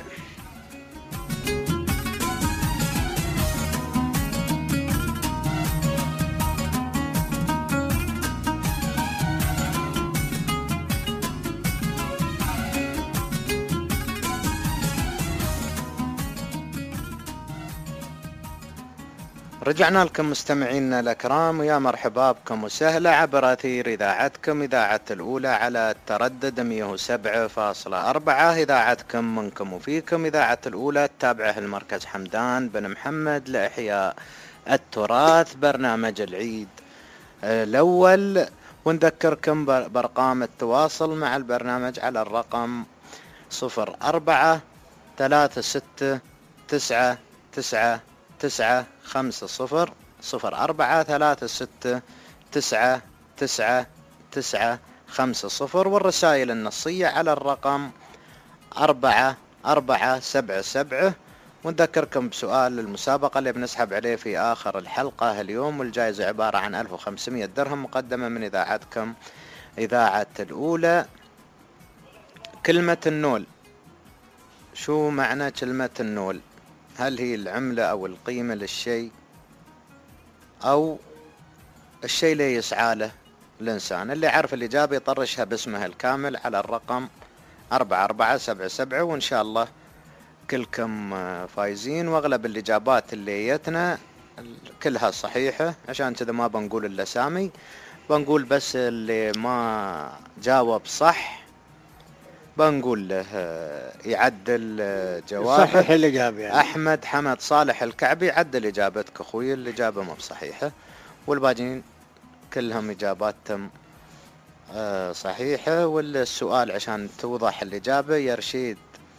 رجعنا لكم مستمعينا الأكرام ويا مرحبا بكم وسهلا عبر أثير إذاعتكم إذاعة الأولى على التردد مئة وسبعة فاصلة أربعة. إذاعتكم منكم وفيكم إذاعة الأولى تتابعه المركز حمدان بن محمد لإحياء التراث برنامج العيد الأول. ونذكركم بأرقام التواصل مع البرنامج على الرقم صفر أربعة ثلاثة ستة تسعة تسعة تسعة خمسة صفر صفر أربعة ثلاثة ستة تسعة تسعة تسعة خمسة صفر. والرسائل النصية على الرقم أربعة أربعة سبعة سبعة. ونذكركم بسؤال المسابقة اللي بنسحب عليه في آخر الحلقة اليوم، والجائزة عبارة عن ألف وخمسمئة درهم مقدمة من إذاعتكم إذاعة الأولى. كلمة النول، شو معنى كلمة النول؟ هل هي العملة أو القيمة للشيء أو الشيء اللي يسعى له الإنسان؟ اللي عارف الإجابة يطرشها باسمها الكامل على الرقم أربعة أربعة سبعة سبعة. وإن شاء الله كلكم فايزين، وأغلب الإجابات اللي جتنا كلها صحيحة، عشان كذا ما بنقول الأسامي، بنقول بس اللي ما جاوب صح بنقول له يعدل جوابه. صحيح الإجابة يعني. أحمد حمد صالح الكعبي، عدل إجابتك أخوي، الإجابة مو بصحيحة، والباقيين كلهم إجاباتهم صحيحة. والسؤال عشان توضح الإجابة يا رشيد.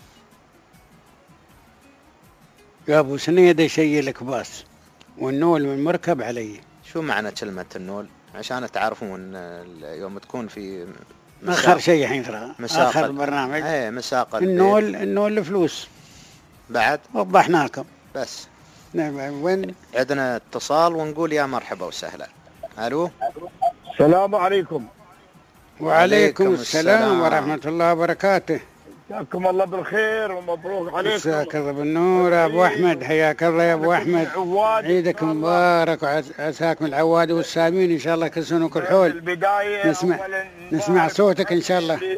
يا أبو سنيد شيء الكباس والنول من مركب علي. شو معنى كلمة النول عشان تعرفون يوم تكون في آخر شيء حين ترى آخر البرنامج ايه مساق النول النول الفلوس بعد وضحنا لكم بس. نعم. وين عندنا اتصال ونقول يا مرحبا وسهلا. الو السلام عليكم. وعليكم السلام, السلام ورحمة الله وبركاته. جزاكم الله بالخير ومبروك عليكم. جزاك الله بالنور يا ابو احمد، حياك الله يا ابو احمد، عيدك مبارك وعساكم العواد والسامين ان شاء الله كل سنه وكل حول. البدايه نسمع نسمع صوتك ان شاء الله.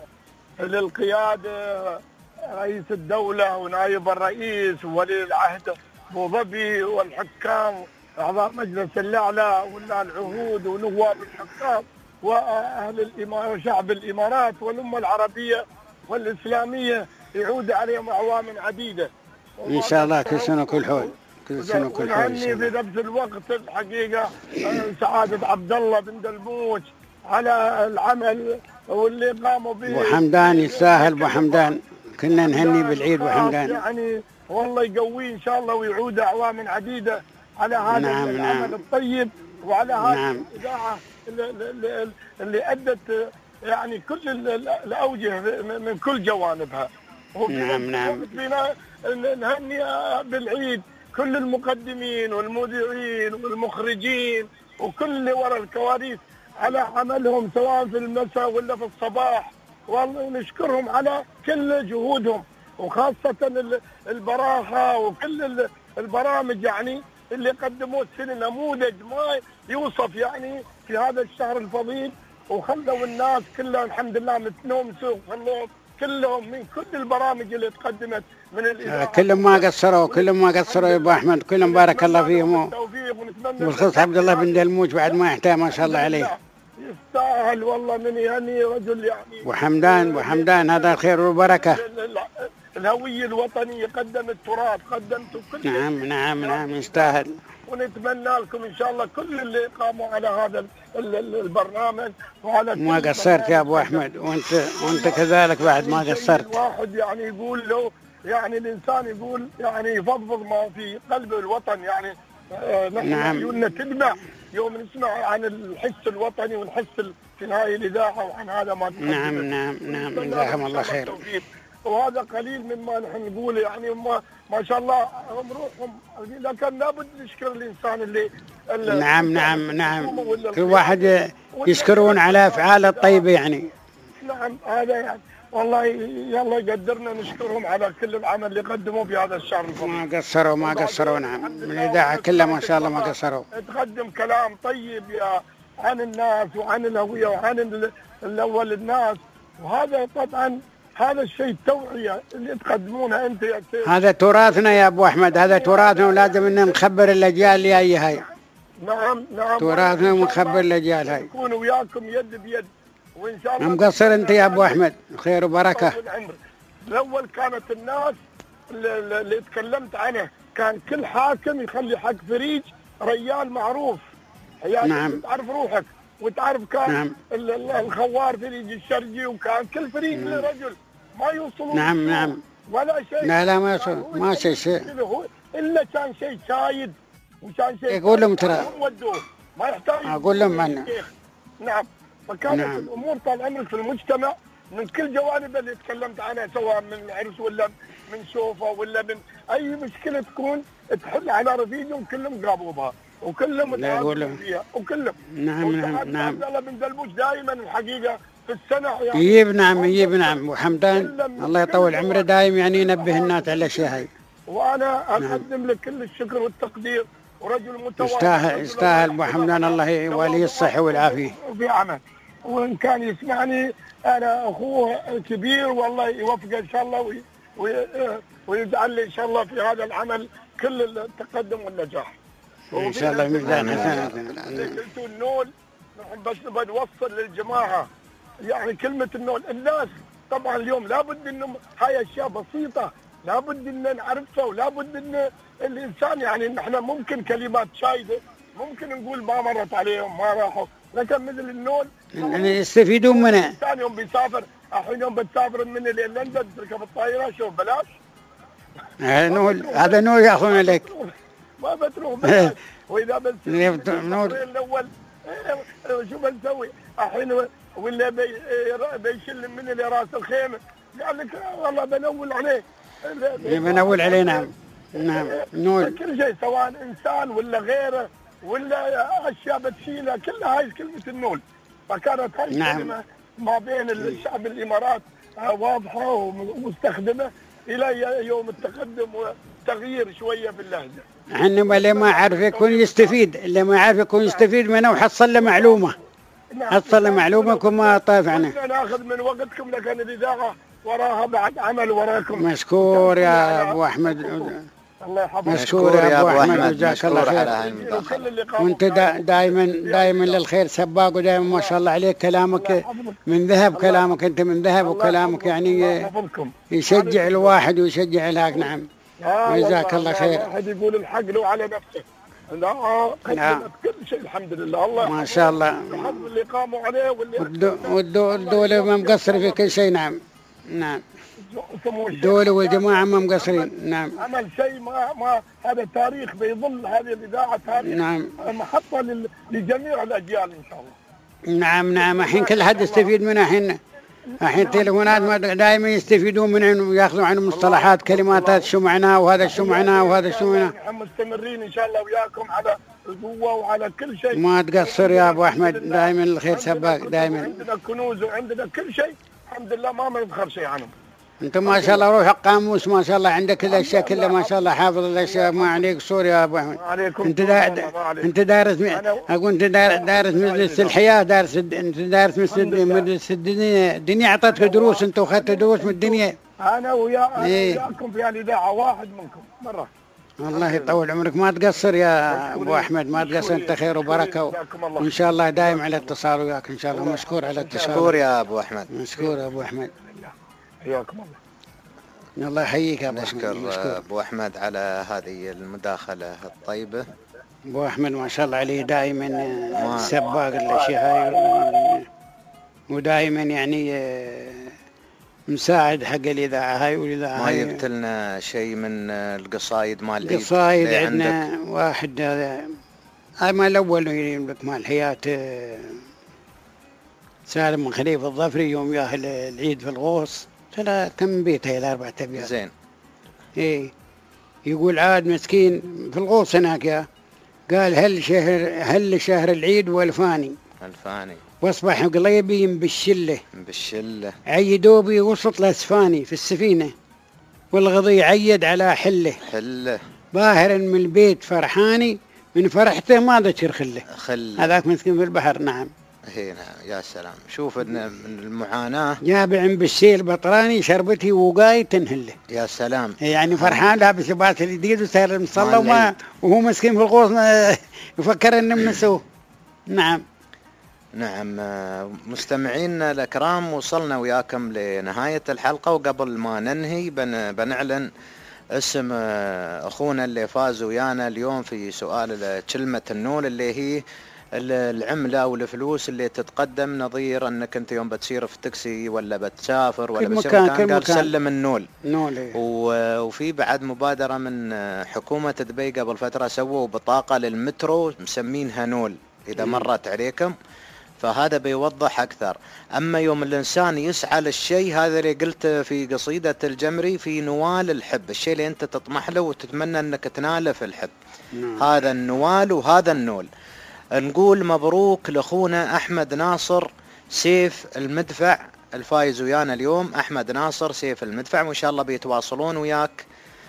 للقياده رئيس الدوله ونائب الرئيس وولي العهد ابو ظبي والحكام اعضاء مجلس الاعلى ولا العهود ونواب الحكام واهل الامارات وشعب الامارات والامه العربيه والإسلامية، يعود عليهم أعوام عديدة إن شاء الله كل سنة كل حول كل سنة كل حول. ونهني في نفس الوقت الحقيقة سعادة عبد الله بن دلموش على العمل واللي قاموا به. أبو حمدان يستاهل أبو حمدان، كنا نهني بالعيد أبو حمدان. يعني والله يقويه إن شاء الله ويعود أعوام عديدة على هذا نعم العمل نعم. الطيب وعلى هذه نعم. الإذاعة اللي, اللي أدت يعني كل الأوجه من كل جوانبها. نعم نعم. فينا نهني بالعيد كل المقدمين والمذيعين والمخرجين وكل اللي وراء الكواليس على عملهم سواء في المساء ولا في الصباح، والله نشكرهم على كل جهودهم، وخاصة البراحة وكل البرامج يعني اللي قدموه السنة نموذج ما يوصف يعني في هذا الشهر الفضيل، وخلوا الناس كلها الحمد لله مثلهم سوق خلوهم كلهم من كل البرامج اللي تقدمت من الإذاعة. كلهم ما قصروا كلهم ما قصروا يا ابو احمد، كلهم بارك الله فيهم. بالخصوص عبد الله بن دلموش بعد ما يحتاج ما شاء الله عليه. يستاهل والله من يعني رجل يعني. وحمدان وحمدان هذا الخير والبركة. الهوية الوطنية قدم التراث قدمته كل. نعم نعم نعم يستاهل. ونتمنى لكم ان شاء الله كل اللي قاموا على هذا البرنامج وعلى ما قصرت يا ابو احمد، وانت وانت كذلك بعد ما قصرت. الواحد يعني يقول له يعني الانسان يقول يعني يفضفض ما في قلب الوطن. يعني آه نحن نعم. عيوننا تدمع يوم نسمع عن الحس الوطني والحس في هاي الاذاعه وعن هذا ما تقدمه. نعم نعم نعم جزاكم الله خير. وهذا قليل مما نحن نقوله، يعني ما, ما شاء الله هم روحهم، لكن لابد نشكر الانسان اللي, اللي نعم نعم نعم كل واحد يشكرون على افعاله الطيبه يعني. نعم هذا يعني والله يلا يقدرنا نشكرهم على كل العمل اللي قدموه في هذا الشهر الفضيل. ما قصروا ما قصروا نعم، الاذاعه كلها ما شاء الله ما قصروا. تقدم كلام طيب يا عن الناس وعن الهويه وعن الاول الناس، وهذا طبعا هذا الشيء التوعيه اللي تقدمونها انت يا سيد. هذا تراثنا يا ابو احمد، هذا تراثنا ولازم ان نخبر الاجيال اللي هي هاي. نعم نعم تراثنا ونخبر الاجيال هاي. نكون وياكم يد بيد وان شاء الله. مقصر انت يا ابو احمد، خير وبركه. الاول كانت الناس اللي, اللي تكلمت عنه كان كل حاكم يخلي حق فريج ريال معروف، يعني نعم. تعرف روحك وتعرف كان نعم. الخوار فريج الشرجي، وكان كل فريج له رجل ما يوصلون نعم نعم ولا شيء. لا لا ما يوصل ما شيء شيء الا كان شيء شايد وكان شيء يقول لهم ترى ودوه ما يحتاج اقول لهم عنه. نعم فكانت نعم. الامور طال عمرك في المجتمع من كل جوانب اللي تكلمت عنها، سواء من العرس ولا من سوفه ولا من اي مشكله تكون تحل على رفيقهم كلهم قابوا بها وكلهم تعاونوا فيها وكلهم. نعم نعم نعم. عبد الله بن دلبوش دائما الحقيقه في السنه يعني يجيب نعم يجيب نعم وحمدان الله يطول عمره دايم يعني ينبه الناس على الاشياء هاي. وانا اقدم لك كل الشكر والتقدير، ورجل متواضع يستاهل يستاهل ابو حمدان الله يوليه الصحه والعافيه. وفي عمل، وان كان يسمعني انا اخوه كبير والله يوفقه ان شاء الله ويجعل لي ان شاء الله في هذا العمل كل التقدم والنجاح. ان شاء الله ميزان حسناتنا. قلتوا النول بس بنوصل للجماعه يعني كلمه النول، الناس طبعا اليوم لابد انه هاي اشياء بسيطه لابد ان نعرفها، ولابد ان الانسان يعني نحن ممكن كلمات شايده ممكن نقول ما مرت عليهم ما راحوا، لكن مثل النول يعني يستفيدون منها. الانسان يوم بيسافر الحين يوم بتسافر من لندن تركب الطائره شوف بلاش. هذا نول هذا نول ياخذون عليك. ما بتروح بلاش. واذا بس نول الاول شو بنسوي؟ الحين ولا بي بيشل من اللي راس الخيمه قال لك والله بنول عليه. بنول عليه نعم. نعم نول كل شيء سواء انسان ولا غيره ولا اشياء بتشيلها كلها هاي كلمه النول. فكانت هاي نعم. كلمه ما بين الشعب الامارات واضحه ومستخدمه الى يوم التقدم وتغيير شويه في اللهجه. احنا اللي ما عارف يكون يستفيد، اللي ما عارف يكون يستفيد منه وحصل له معلومه. حصل له معلومه كما طايف عنه. ناخذ من وقتكم لكن الاذاعه وراها بعد عمل وراكم. مشكور يا ابو احمد. الله يحفظك. مشكور يا ابو احمد جزاك الله خير. وانت دائما دائما للخير سباق، ودائما ما شاء الله عليك كلامك من ذهب، كلامك انت من ذهب وكلامك يعني يشجع الواحد ويشجع الهاك. نعم جزاك الله خير. واحد يقول الحق له على نفسه. لا قدمت كل شيء الحمد لله. الله ما شاء الله. الحمد اللي قاموا عليه واللي والدولة ما مقصر في كل شيء. نعم نعم الدولة والجماعة ما مقصرين. نعم عمل شيء ما ما هذا تاريخ بيظل هذه الإذاعة تاريخ. نعم محطة لجميع الأجيال إن شاء الله. نعم نعم الحين كل حد يستفيد منها. الحين الحين تليفونات دائما يستفيدون منه وياخذون عنه مصطلحات كلمات شو معناه وهذا شو معناه وهذا شو معناه. نحن مستمرين إن شاء الله وياكم على القوة وعلى كل شيء. ما تقصر يا أبو أحمد، دائما الخير سباق دائما. عندنا كنوز وعندنا كل شيء الحمد لله ما بنذكر شيء عنهم. انت ما شاء الله روح قاموس ما شاء الله عندك الاشياء كلها ما شاء الله حافظ الاشياء. ما عليك صور يا ابو احمد. انت دا... انت دارس م... اقول انت دارس مدرسه الحياه، دارس انت دارس مدرسه الدنيا. الدنيا اعطتك دروس، انت اخذت دروس من الدنيا. انا ويا إيه؟ وياكم في الاذاعه واحد منكم مره. الله يطول عمرك، ما تقصر يا ابو احمد ما تقصر، انت خير وبركه و... وان شاء الله دايم على اتصال وياك ان شاء الله. مشكور على الاتصال. مشكور يا ابو احمد. مشكور يا ابو احمد. حياكم الله. الله يحييك يا ابو احمد. نشكر ابو احمد على هذه المداخله الطيبه. ابو احمد ما شاء الله عليه دائما سباق الاشياء هاي، ودائما يعني مساعد حق الإذاعة هاي والإذاعة ما هاي. جبت لنا شيء من القصايد مال العيد؟ قصايد اللي عندنا عندك؟ واحد هذا هاي مال الأول يملك مال حياة آه، سالم من خليفة الظفري يوم ياهل العيد في الغوص، ترى كم بيت هاي الأربعة أبيات. زين. إيه يقول عاد مسكين في الغوص هناك يا قال هل شهر هل شهر العيد والفاني الفاني واصبح قليبي بالشله بالشله عيدوا بي وسط الاسفاني في السفينه والغضي عيد على حله حله باهر من البيت فرحاني من فرحته ما ذكر خله خل هذاك مسكين في البحر. نعم هنا يا سلام. شوف إن من المعاناة جابع بالسيل بطراني شربتي وقاي تنهله. يا سلام. يعني فرحان لابس لباس الجديد وسار المصلى مع وما العيد. وهو مسكين في الغوص ما يفكر انه منسوه. نعم. نعم آه، مستمعينا الأكرام وصلنا وياكم لنهاية الحلقة، وقبل ما ننهي بن بنعلن اسم آه، أخونا اللي فاز ويانا اليوم في سؤال كلمة النول، اللي هي العملة والفلوس اللي تتقدم نظير انك انت يوم بتسير في تاكسي ولا بتسافر ولا بتسير مكان, مكان قال مكان. سلم النول. نول إيه. وفي بعد مبادرة من حكومة دبي قبل فترة سووا بطاقة للمترو مسمينها نول اذا مرت عليكم، فهذا بيوضح اكثر. اما يوم الانسان يسعى للشيء هذا اللي قلت في قصيدة الجمري في نوال الحب، الشيء اللي انت تطمح له وتتمنى انك تناله في الحب. نعم. هذا النوال وهذا النول. نقول مبروك لاخونا احمد ناصر سيف المدفع الفايز ويانا اليوم. احمد ناصر سيف المدفع وان شاء الله بيتواصلون وياك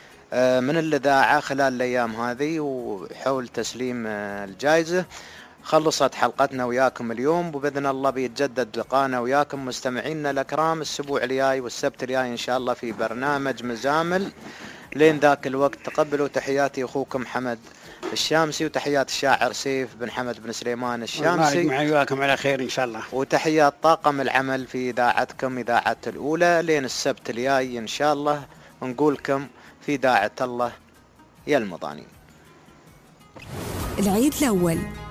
من الاذاعه خلال الايام هذه وحول تسليم الجائزه. خلصت حلقتنا وياكم اليوم، وباذن الله بيتجدد لقانا وياكم مستمعينا الاكرام الاسبوع الجاي والسبت الجاي ان شاء الله في برنامج مزامل. لين ذاك الوقت تقبلوا تحياتي اخوكم حمد الشامسي وتحيات الشاعر سيف بن حمد بن سليمان الشامسي، معي وياكم على خير ان شاء الله، وتحيات طاقم العمل في اذاعتكم اذاعه الاولى. لين السبت الجاي ان شاء الله نقولكم في اذاعه الله يا المضانين. العيد الأول